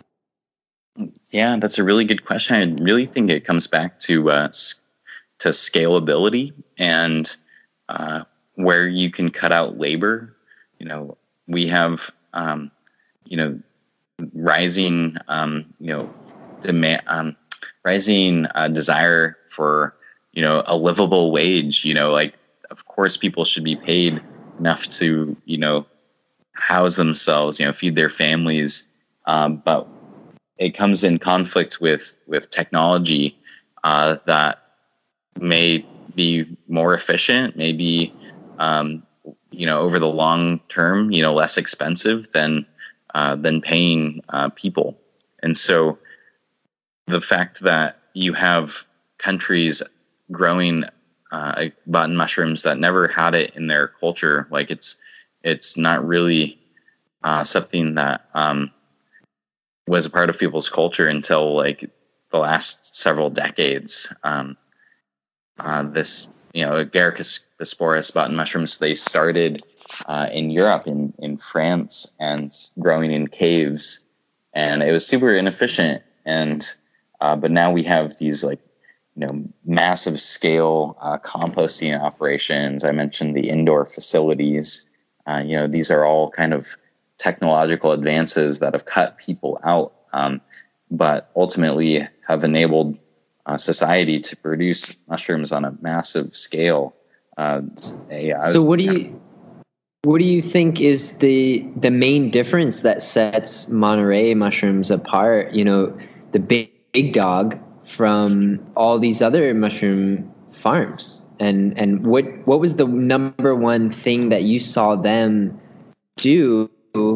Yeah, that's a really good question. I really think it comes back to uh, to scalability and uh, where you can cut out labor. You know, we have, um, you know, rising, um, you know, demand, um, rising uh, desire for, you know, a livable wage. You know, like, of course, people should be paid enough to, you know, house themselves, you know, feed their families. Um, but it comes in conflict with with technology uh, that may be more efficient, maybe, um, you know, over the long term, you know, less expensive than Uh, than paying uh, people. And so the fact that you have countries growing uh, button mushrooms that never had it in their culture, like it's it's not really uh, something that um, was a part of people's culture until like the last several decades. Um, uh, this you know, Agaricus bisporus button mushrooms, they started uh, in Europe, in, in France, and growing in caves. And it was super inefficient. And uh, but now we have these like, you know, massive scale uh, composting operations. I mentioned the indoor facilities. Uh, you know, these are all kind of technological advances that have cut people out, um, but ultimately have enabled uh, society to produce mushrooms on a massive scale. Uh, a, so what do you what do you think is the the main difference that sets Monterey mushrooms apart? You know, the big, big dog from all these other mushroom farms, and and what what was the number one thing that you saw them do?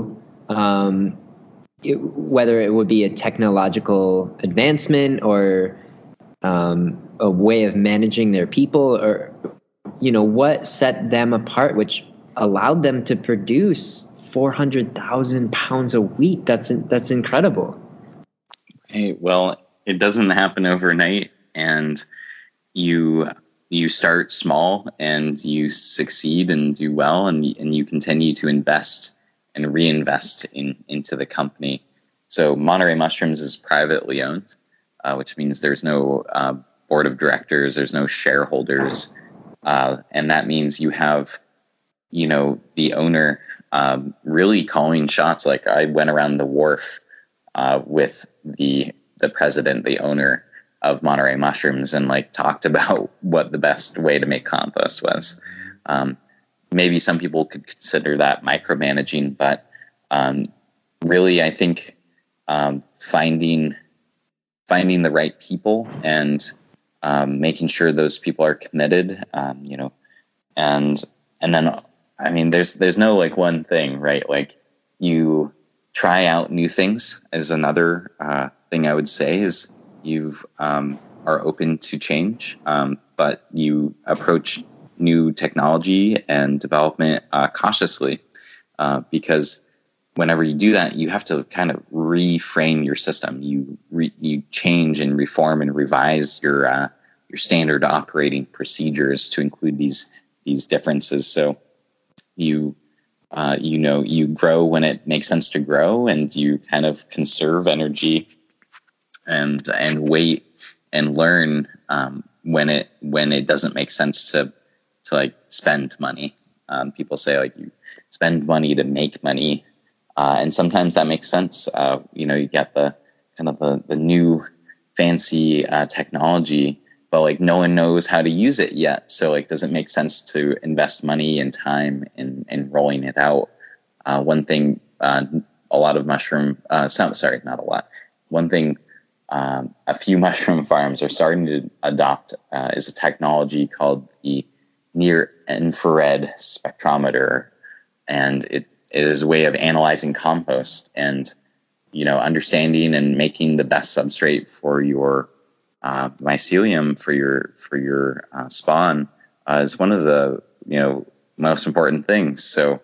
Um, it, whether it would be a technological advancement or um, a way of managing their people, or you know, what set them apart, which allowed them to produce four hundred thousand pounds a week. That's that's incredible. Hey, well, it doesn't happen overnight, and you you start small and you succeed and do well, and and you continue to invest and reinvest in into the company. So Monterey Mushrooms is privately owned, uh, which means there's no uh, board of directors, there's no shareholders, uh, and that means you have, you know, the owner um, really calling shots. Like I went around the wharf uh, with the the president, the owner of Monterey Mushrooms, and like talked about what the best way to make compost was. Um, maybe some people could consider that micromanaging, but um, really, I think um, finding finding the right people and um, making sure those people are committed, um, you know, and and then I mean, there's there's no like one thing, right? Like you try out new things is another uh, thing I would say is you've um, are open to change, um, but you approach new technology and development uh, cautiously, uh, because whenever you do that, you have to kind of reframe your system. You re- you change and reform and revise your uh, your standard operating procedures to include these these differences. So you uh, you know you grow when it makes sense to grow, and you kind of conserve energy and and wait and learn um, when it when it doesn't make sense to to like spend money. Um, people say like you spend money to make money, uh, and sometimes that makes sense. Uh, you know, you get the kind of the the new fancy uh, technology, but like no one knows how to use it yet. So like, does it make sense to invest money and time in in rolling it out? Uh, one thing, uh, a lot of mushroom, uh, some sorry, not a lot. One thing. Um, a few mushroom farms are starting to adopt uh, is a technology called the near infrared spectrometer, and it, it is a way of analyzing compost and, you know, understanding and making the best substrate for your uh, mycelium for your for your uh, spawn uh, is one of the, you know, most important things. So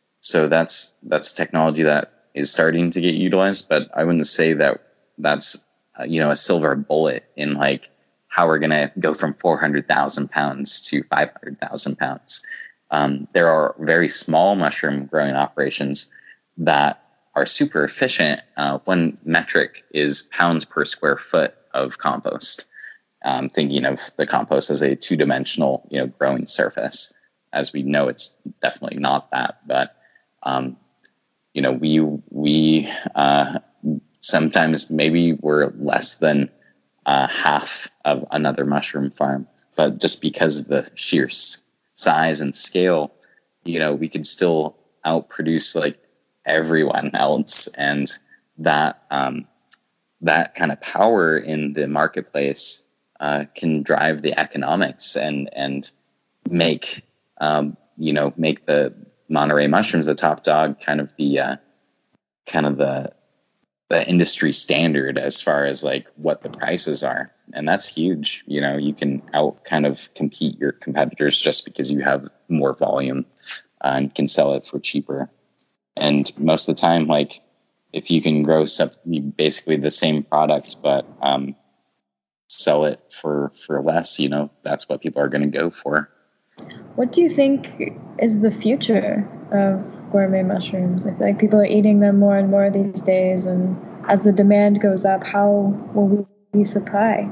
so that's that's technology that is starting to get utilized, but I wouldn't say that that's uh, you know, a silver bullet in like how we're going to go from four hundred thousand pounds to five hundred thousand pounds. Um, there are very small mushroom growing operations that are super efficient. Uh, one metric is pounds per square foot of compost. Um, thinking of the compost as a two-dimensional, you know, growing surface. As we know, it's definitely not that. But um, you know, we we uh, sometimes maybe we're less than uh, half of another mushroom farm, but just because of the sheer s- size and scale, you know, we could still outproduce like everyone else, and that um, that kind of power in the marketplace uh, can drive the economics and and make um, you know make the Monterey Mushrooms the top dog, kind of the uh, kind of the the industry standard as far as like what the prices are. And that's huge. You know, you can out kind of compete your competitors just because you have more volume uh, and can sell it for cheaper. And most of the time, like if you can grow some, basically the same product, but um, sell it for, for less, you know, that's what people are going to go for. What do you think is the future of gourmet mushrooms? I feel like people are eating them more and more these days, and as the demand goes up, how will we supply?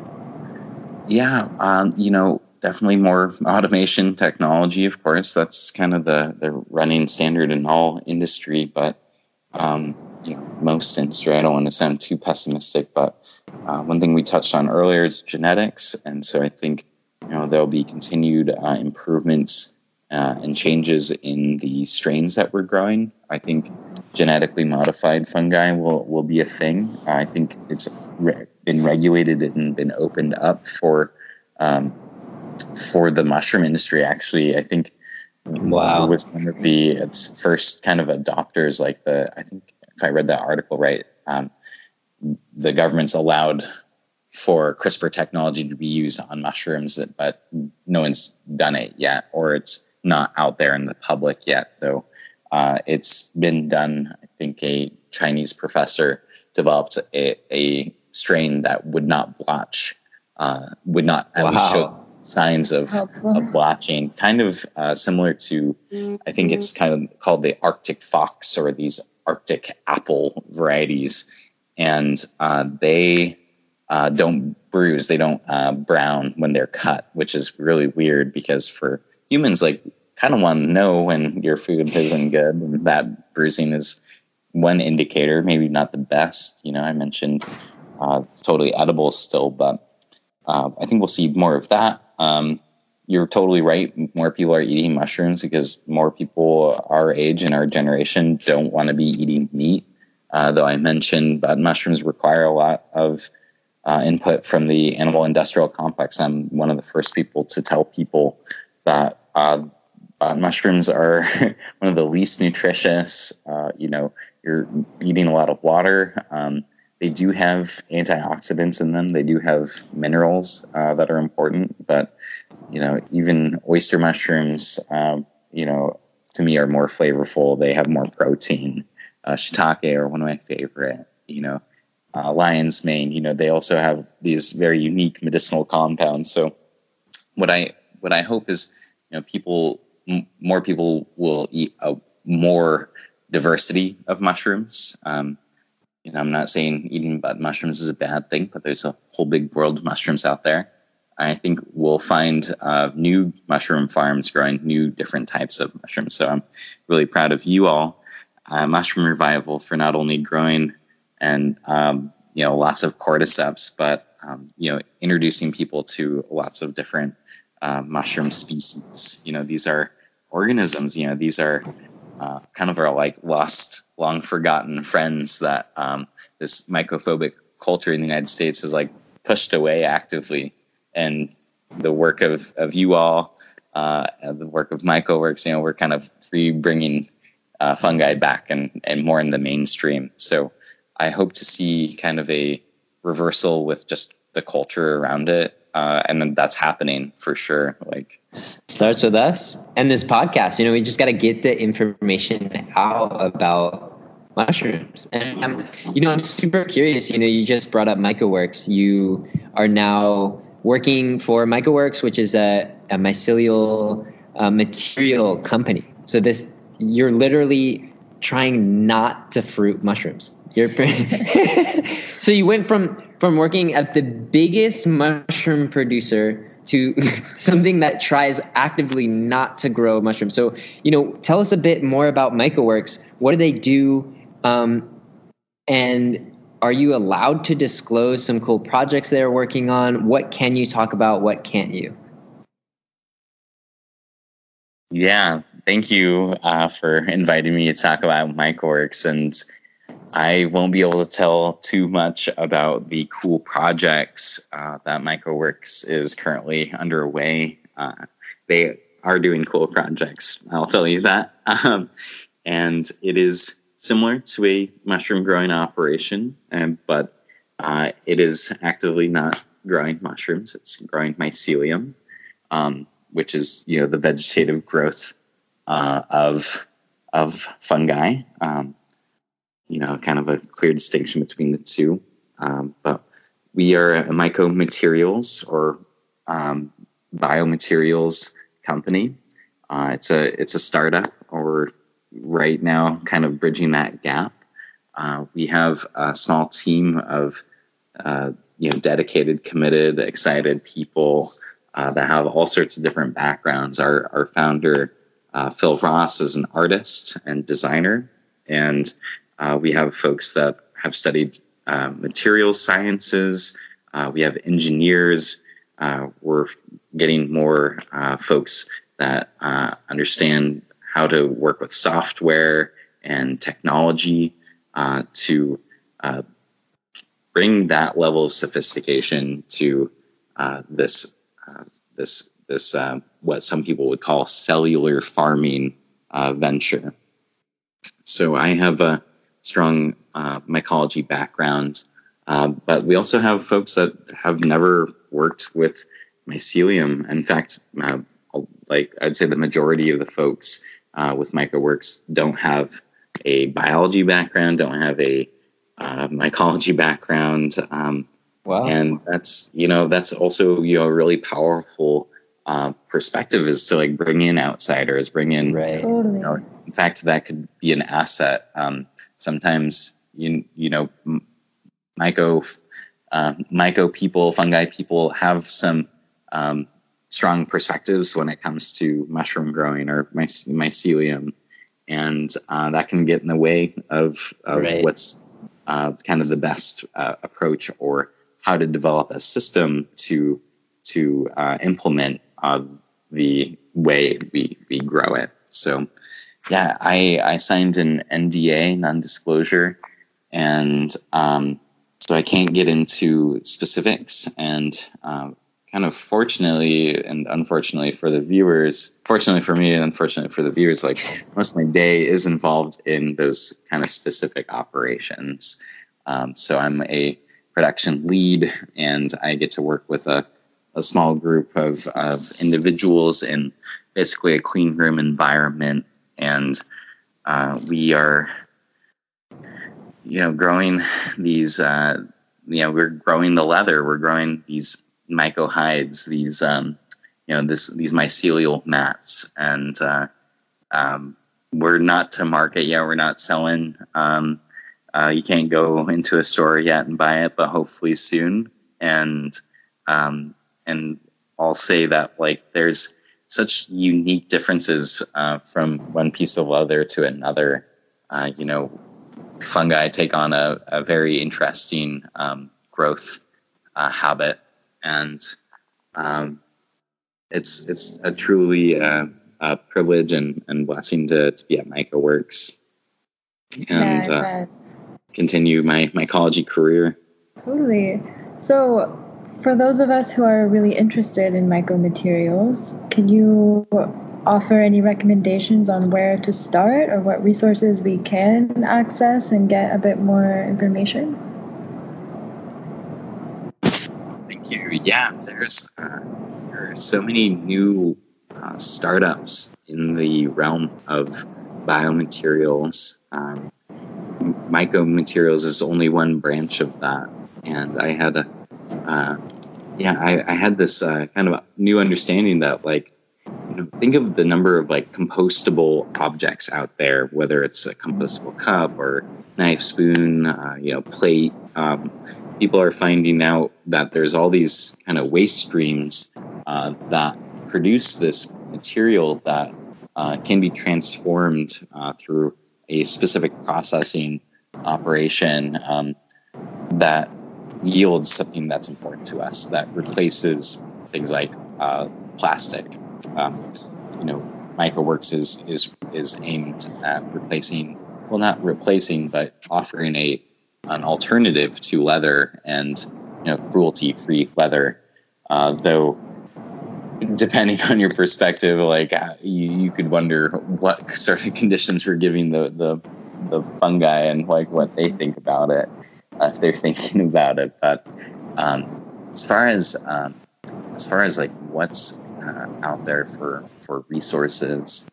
Yeah, um, you know, definitely more automation technology, of course. That's kind of the, the running standard in all industry, but um, you know, most industry, I don't want to sound too pessimistic, but uh, one thing we touched on earlier is genetics. And so I think, you know, there'll be continued uh, improvements uh, and changes in the strains that we're growing. I think genetically modified fungi will, will be a thing. I think it's re- been regulated and been opened up for um, for the mushroom industry. Actually, I think wow. it was one of the its first kind of adopters. Like the, I think if I read that article right, um, the government's allowed for CRISPR technology to be used on mushrooms, but no one's done it yet, or it's not out there in the public yet, though. Uh, it's been done. I think a Chinese professor developed a, a strain that would not blotch, uh, would not at wow. least show signs of, of blotching, kind of uh, similar to, I think it's kind of called the Arctic fox or these Arctic apple varieties. And uh, they uh, don't bruise, they don't uh, brown when they're cut, which is really weird because for humans, like, kind of want to know when your food isn't good, and that bruising is one indicator, maybe not the best. You know, I mentioned uh, it's totally edible still, but uh, I think we'll see more of that. Um, you're totally right. More people are eating mushrooms because more people our age and our generation don't want to be eating meat. Uh, though I mentioned that mushrooms require a lot of uh, input from the animal industrial complex. I'm one of the first people to tell people that uh, uh, mushrooms are one of the least nutritious. Uh, you know, you're eating a lot of water. Um, they do have antioxidants in them. They do have minerals uh, that are important. But, you know, even oyster mushrooms, um, you know, to me are more flavorful. They have more protein. Uh, shiitake are one of my favorite, you know, uh, lion's mane, you know, they also have these very unique medicinal compounds. So what I, what I hope is, you know, people, m- more people will eat a more diversity of mushrooms. Um, you know, I'm not saying eating bud mushrooms is a bad thing, but there's a whole big world of mushrooms out there. I think we'll find uh, new mushroom farms growing new different types of mushrooms. So I'm really proud of you all. Uh, Mushroom Revival for not only growing and um, you know, lots of cordyceps, but um, you know, introducing people to lots of different uh, mushroom species. You know, these are organisms. You know, these are uh, kind of our like lost, long forgotten friends that um, this mycophobic culture in the United States has like pushed away actively. And the work of of you all, uh, the work of MycoWorks, you know, we're kind of free bringing Uh, fungi back and, and more in the mainstream. So I hope to see kind of a reversal with just the culture around it. Uh, and then that's happening for sure. Like, starts with us and this podcast. You know, we just got to get the information out about mushrooms. And I'm, you know, I'm super curious. You know, you just brought up MycoWorks. You are now working for MycoWorks, which is a, a mycelial uh, material company. So this, you're literally trying not to fruit mushrooms. You're so you went from from working at the biggest mushroom producer to something that tries actively not to grow mushrooms. So, you know, tell us a bit more about MycoWorks. What do they do? Um, and are you allowed to disclose some cool projects they're working on? What can you talk about? What can't you? Yeah, thank you uh, for inviting me to talk about MycoWorks. And I won't be able to tell too much about the cool projects uh, that MycoWorks is currently underway. Uh, they are doing cool projects, I'll tell you that. Um, and it is similar to a mushroom growing operation, and, but uh, it is actively not growing mushrooms. It's growing mycelium. Um, which is, you know, the vegetative growth uh, of of fungi. Um, you know, kind of a clear distinction between the two. Um, but we are a mycomaterials or um, biomaterials company. Uh, it's a it's a startup, or right now kind of bridging that gap. Uh, we have a small team of uh, you know dedicated, committed, excited people uh, that have all sorts of different backgrounds. Our our founder, uh, Phil Ross, is an artist and designer, and uh, we have folks that have studied uh, material sciences. Uh, we have engineers. Uh, we're getting more uh, folks that uh, understand how to work with software and technology uh, to uh, bring that level of sophistication to uh, this uh, this this uh, what some people would call cellular farming uh, venture. So I have a strong uh, mycology background, uh, but we also have folks that have never worked with mycelium. In fact, uh, like I'd say the majority of the folks uh, with MycoWorks don't have a biology background, don't have a uh, mycology background. Um, wow. And that's, you know, that's also, you know, a really powerful uh, perspective, is to like bring in outsiders, bring in, right. Totally. You know, in fact, that could be an asset. Um, sometimes, you, you know, myco, uh, myco people, fungi people have some um, strong perspectives when it comes to mushroom growing or my, mycelium. And uh, that can get in the way of, of right. what's uh, kind of the best uh, approach, or how to develop a system to to uh, implement uh, the way we, we grow it. So, yeah, I, I signed an N D A, non-disclosure, and um, so I can't get into specifics. And uh, kind of fortunately and unfortunately for the viewers, fortunately for me and unfortunately for the viewers, like most of my day is involved in those kind of specific operations. Um, so I'm a production lead, and I get to work with a, a small group of, of individuals in basically a clean room environment. And uh, we are, you know, growing these, uh, you know, we're growing the leather, we're growing these myco hides, these, um, you know, this, these mycelial mats. And uh, um, we're not to market yet. We're not selling. Um, uh, you can't go into a store yet and buy it, but hopefully soon. And, um, and I'll say that, like, there's such unique differences uh, from one piece of leather to another. Uh, you know, fungi take on a, a very interesting um, growth uh, habit, and um, it's it's a truly uh, a privilege and, and blessing to, to be at MycoWorks and Yeah, uh, continue my mycology career. Totally. So, for those of us who are really interested in mycomaterials, can you offer any recommendations on where to start, or what resources we can access and get a bit more information? Thank you. Yeah, there's uh, there are so many new uh, startups in the realm of biomaterials. Um, mycomaterials is only one branch of that, and I had a uh, yeah, I, I had this uh, kind of new understanding that, like, you know, think of the number of like compostable objects out there, whether it's a compostable cup or knife, spoon, uh, you know, plate. Um, people are finding out that there's all these kind of waste streams uh, that produce this material that uh, can be transformed uh, through a specific processing operation um, that yields something that's important to us, that replaces things like uh, plastic. Um, you know, MycoWorks is is is aimed at replacing, well, not replacing, but offering a an alternative to leather, and, you know, cruelty-free leather. Uh, though, depending on your perspective, like uh, you, you could wonder what sort of conditions we're giving the the, the fungi, and like what they think about it, uh, if they're thinking about it. But um, as far as um, as far as like what's uh, out there for for resources,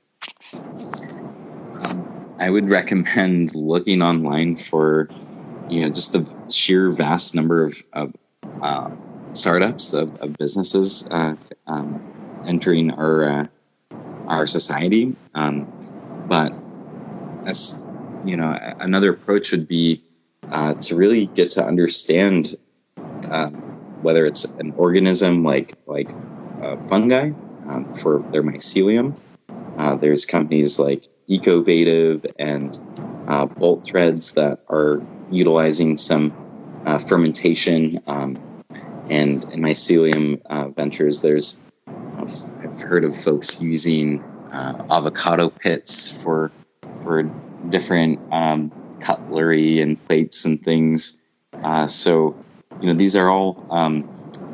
um, I would recommend looking online for, you know, just the sheer vast number of, of uh, startups of, of businesses uh, um, entering our uh, our society. Um, but as you know, another approach would be uh, to really get to understand uh, whether it's an organism like like uh, fungi um, for their mycelium. Uh, there's companies like Ecovative and uh, Bolt Threads that are utilizing some uh, fermentation um, and in mycelium uh, ventures. There's I've heard of folks using uh, avocado pits for for different um, cutlery and plates and things. Uh, so you know these are all. Um,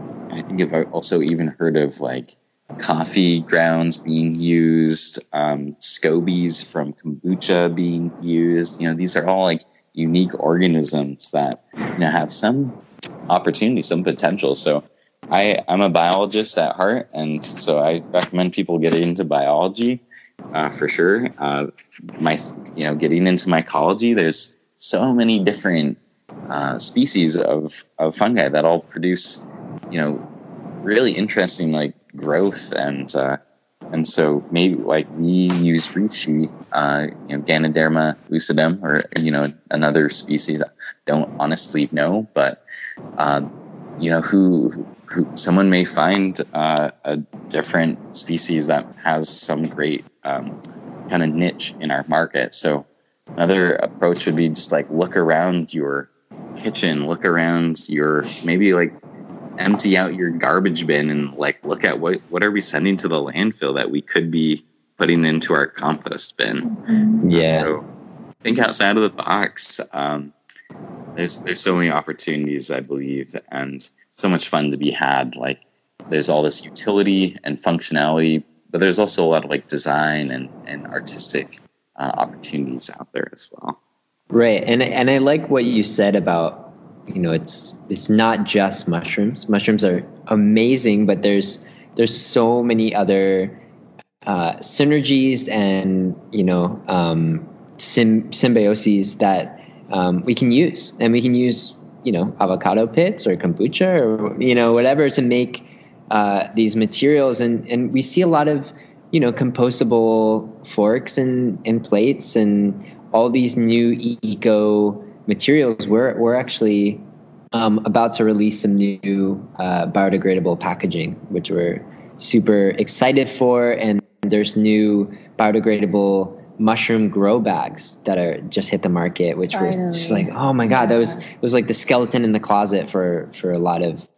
I think I've also even heard of like coffee grounds being used, um, scobies from kombucha being used. You know, these are all like unique organisms that you know have some opportunity, some potential. So I, I'm a biologist at heart, and so I recommend people get into biology uh, for sure. Uh, my, you know, getting into mycology, there's so many different uh, species of, of fungi that all produce, you know, really interesting like growth, and uh, and so maybe like we use Reishi, uh, you know, Ganoderma lucidum, or you know another species. I don't honestly know, but uh, you know who, who someone may find uh, a different species that has some great um, kind of niche in our market. So another approach would be just like look around your kitchen, look around your maybe like. empty out your garbage bin and like look at what what are we sending to the landfill that we could be putting into our compost bin. Yeah. So think outside of the box. Um, there's there's so many opportunities, I believe, and so much fun to be had. Like there's all this utility and functionality, but there's also a lot of like design and, and artistic uh, opportunities out there as well. Right. And and I like what you said about, you know, it's it's not just mushrooms. Mushrooms are amazing, but there's there's so many other uh, synergies and you know um, sim- symbioses that um, we can use, and we can use you know avocado pits or kombucha or you know whatever to make uh, these materials, and and we see a lot of you know compostable forks and and plates and all these new eco materials. We're we're actually um, about to release some new uh, biodegradable packaging, which we're super excited for. And there's new biodegradable mushroom grow bags that are just hit the market, which Finally. We're just like, oh my god, that was it was like the skeleton in the closet for for a lot of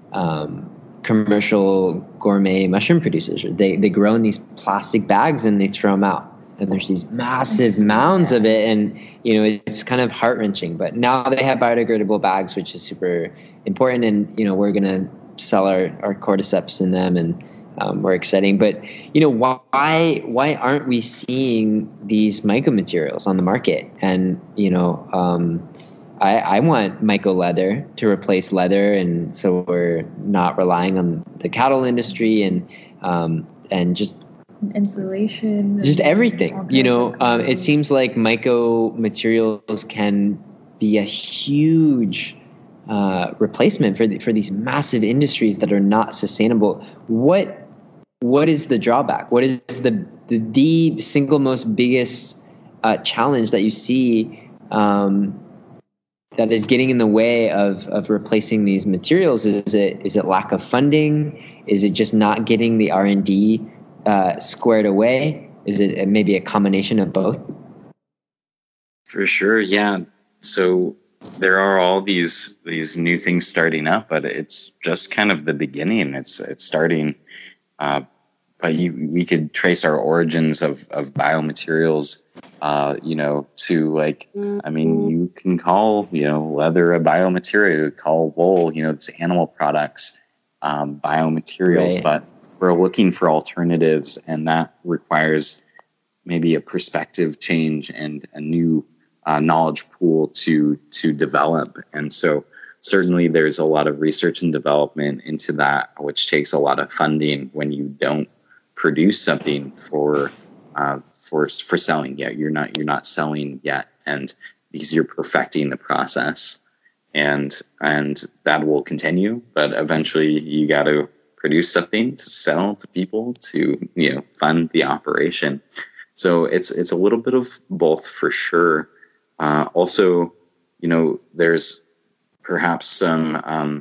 um, commercial gourmet mushroom producers. They they grow in these plastic bags and they throw them out. And there's these massive mounds of it, and you know it's kind of heart wrenching. But now they have biodegradable bags, which is super important. And you know we're gonna sell our, our cordyceps in them, and um, we're exciting. But you know why why aren't we seeing these myco materials on the market? And you know um, I, I want myco leather to replace leather, and so we're not relying on the cattle industry and um, and just. Insulation, just everything. You know, um, it seems like myco materials can be a huge uh, replacement for the, for these massive industries that are not sustainable. What what is the drawback? What is the the, the single most biggest uh, challenge that you see um, that is getting in the way of of replacing these materials? Is it is it lack of funding? Is it just not getting the R and D Uh, squared away? Is it maybe a combination of both? For sure, yeah. So there are all these these new things starting up, but it's just kind of the beginning. It's it's starting, uh, but you, we could trace our origins of of biomaterials, uh, you know, to like, I mean, you can call you know leather a biomaterial, you call wool, you know, it's animal products, um, biomaterials, right. But we're looking for alternatives, and that requires maybe a perspective change and a new uh, knowledge pool to to develop. And so certainly there's a lot of research and development into that, which takes a lot of funding when you don't produce something for uh, for for selling yet. You're not you're not selling yet, and because you're perfecting the process. and and that will continue. But eventually, you got to produce something to sell to people to, you know, fund the operation. So it's it's a little bit of both for sure. Uh, also, you know, there's perhaps some um,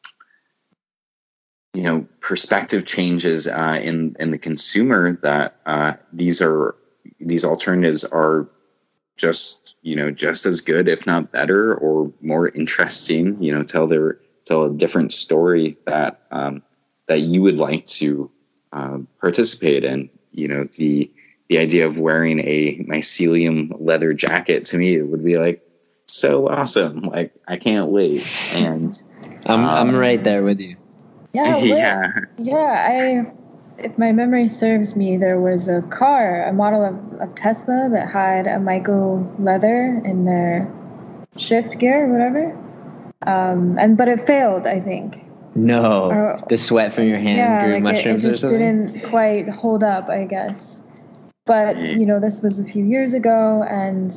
you know perspective changes uh, in in the consumer that uh, these are these alternatives are just you know just as good, if not better, or more interesting. You know, tell their tell a different story that um, that you would like to uh, participate in. You know, the the idea of wearing a mycelium leather jacket to me would be like so awesome. Like, I can't wait. And I'm um, I'm right there with you. Yeah, yeah. yeah. I, if my memory serves me, there was a car, a model of, of Tesla that had a myco leather in their shift gear or whatever. Um, and but it failed, I think. No, Or, the sweat from your hand yeah, grew like it, it mushrooms or just something. didn't quite hold up, I guess. But you know, this was a few years ago, and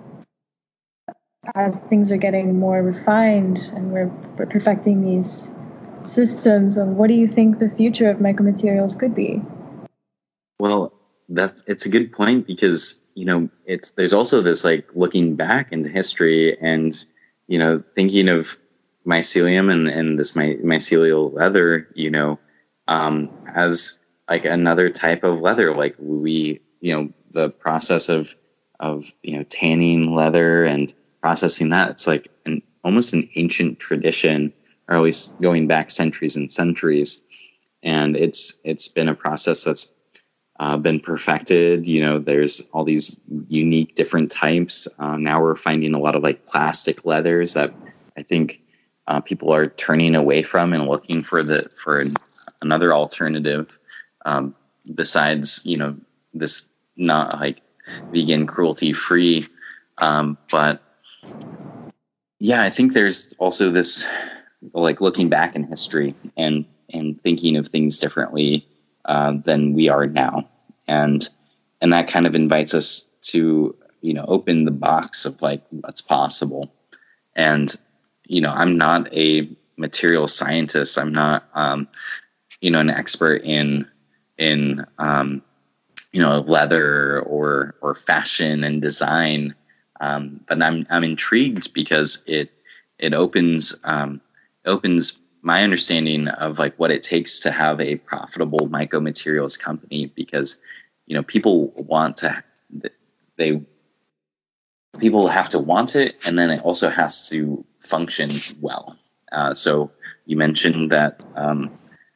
as things are getting more refined and we're, we're perfecting these systems, of what do you think the future of micromaterials could be? Well, that's it's a good point, because you know it's there's also this like looking back into history and you know thinking of mycelium and and this my, mycelial leather, you know, um, as like another type of leather. Like we, you know, the process of of you know tanning leather and processing that, it's like an almost an ancient tradition, or at least going back centuries and centuries. And it's it's been a process that's uh, been perfected. You know, there's all these unique different types. Uh, now we're finding a lot of like plastic leathers that I think uh, people are turning away from and looking for the for an, another alternative um, besides you know this not like vegan cruelty free. Um, but yeah, I think there's also this like looking back in history and and thinking of things differently uh, than we are now, and and that kind of invites us to you know open the box of like what's possible. And you know, I'm not a material scientist. I'm not um, you know an expert in in um, you know leather or or fashion and design, um, but I'm I'm intrigued because it it opens um, opens my understanding of like what it takes to have a profitable mycomaterials company, because you know people want to they people have to want it, and then it also has to function well. Uh, so you mentioned that um,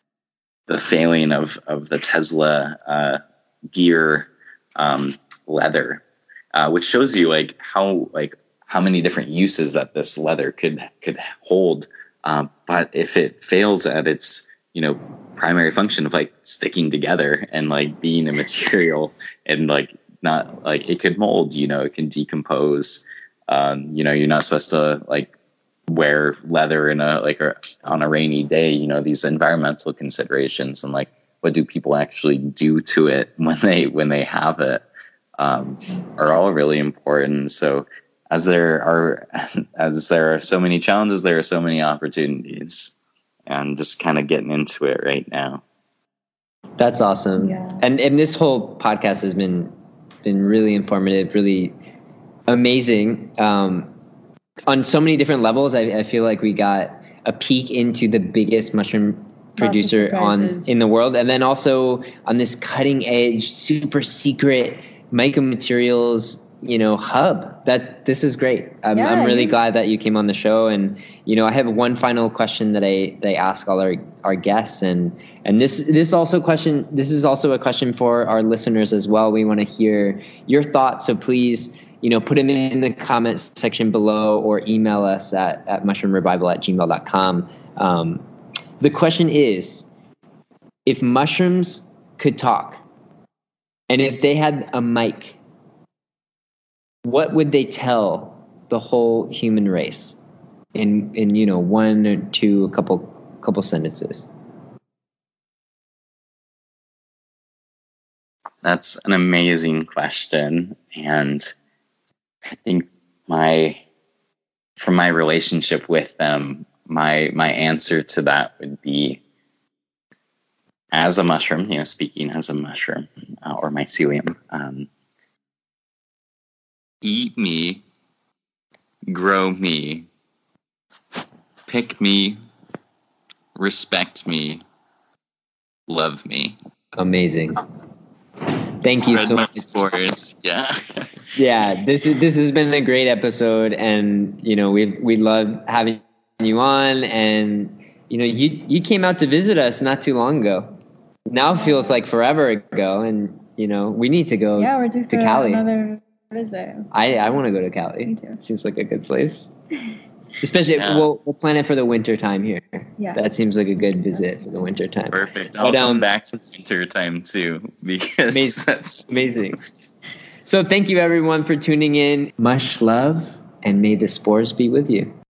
the failing of of the Tesla uh, gear um, leather, uh, which shows you like how like how many different uses that this leather could could hold. Um, but if it fails at its, you know, primary function of like sticking together and like being a material and like not like it could mold, you know, it can decompose. Um, you know, you're not supposed to like wear leather in a like a, on a rainy day. You know, these environmental considerations and like what do people actually do to it when they when they have it um, are all really important. So. As there are, as there are so many challenges, there are so many opportunities, and just kind of getting into it right now. That's awesome. Yeah. And and this whole podcast has been been really informative, really amazing. Um, on so many different levels, I, I feel like we got a peek into the biggest mushroom producer on in the world, and then also on this cutting edge, super secret micromaterials, you know, hub. That this is great. I'm, Yeah, I'm really you- glad that you came on the show. And you know, I have one final question that I they ask all our, our guests, and and this this also question this is also a question for our listeners as well. We want to hear your thoughts, so please, you know, put them in the comments section below or email us at, at mushroomrevival at gmail dot com. Um, the question is, if mushrooms could talk, and if they had a mic, what would they tell the whole human race in, in you know, one or two, a couple, couple sentences? That's an amazing question. And I think my from my relationship with them, my my answer to that would be, as a mushroom, you know, speaking as a mushroom uh, or mycelium, um, eat me, grow me, pick me, respect me, love me. Amazing. Thank you Spread so my much. spores. Yeah. Yeah, this is this has been a great episode, and you know we we love having you on, and you know you you came out to visit us not too long ago. Now it feels like forever ago, and you know we need to go. Yeah, we're due to for Cali. another visit. I I want to go to Cali. Me too. Seems like a good place. Especially, Yeah. we'll, we'll plan it for the winter time here. Yeah. That seems like a good visit for the winter time. Perfect. But, I'll come um, back to winter time too, because Amazing. that's Amazing. So thank you everyone for tuning in. Much love, and may the spores be with you.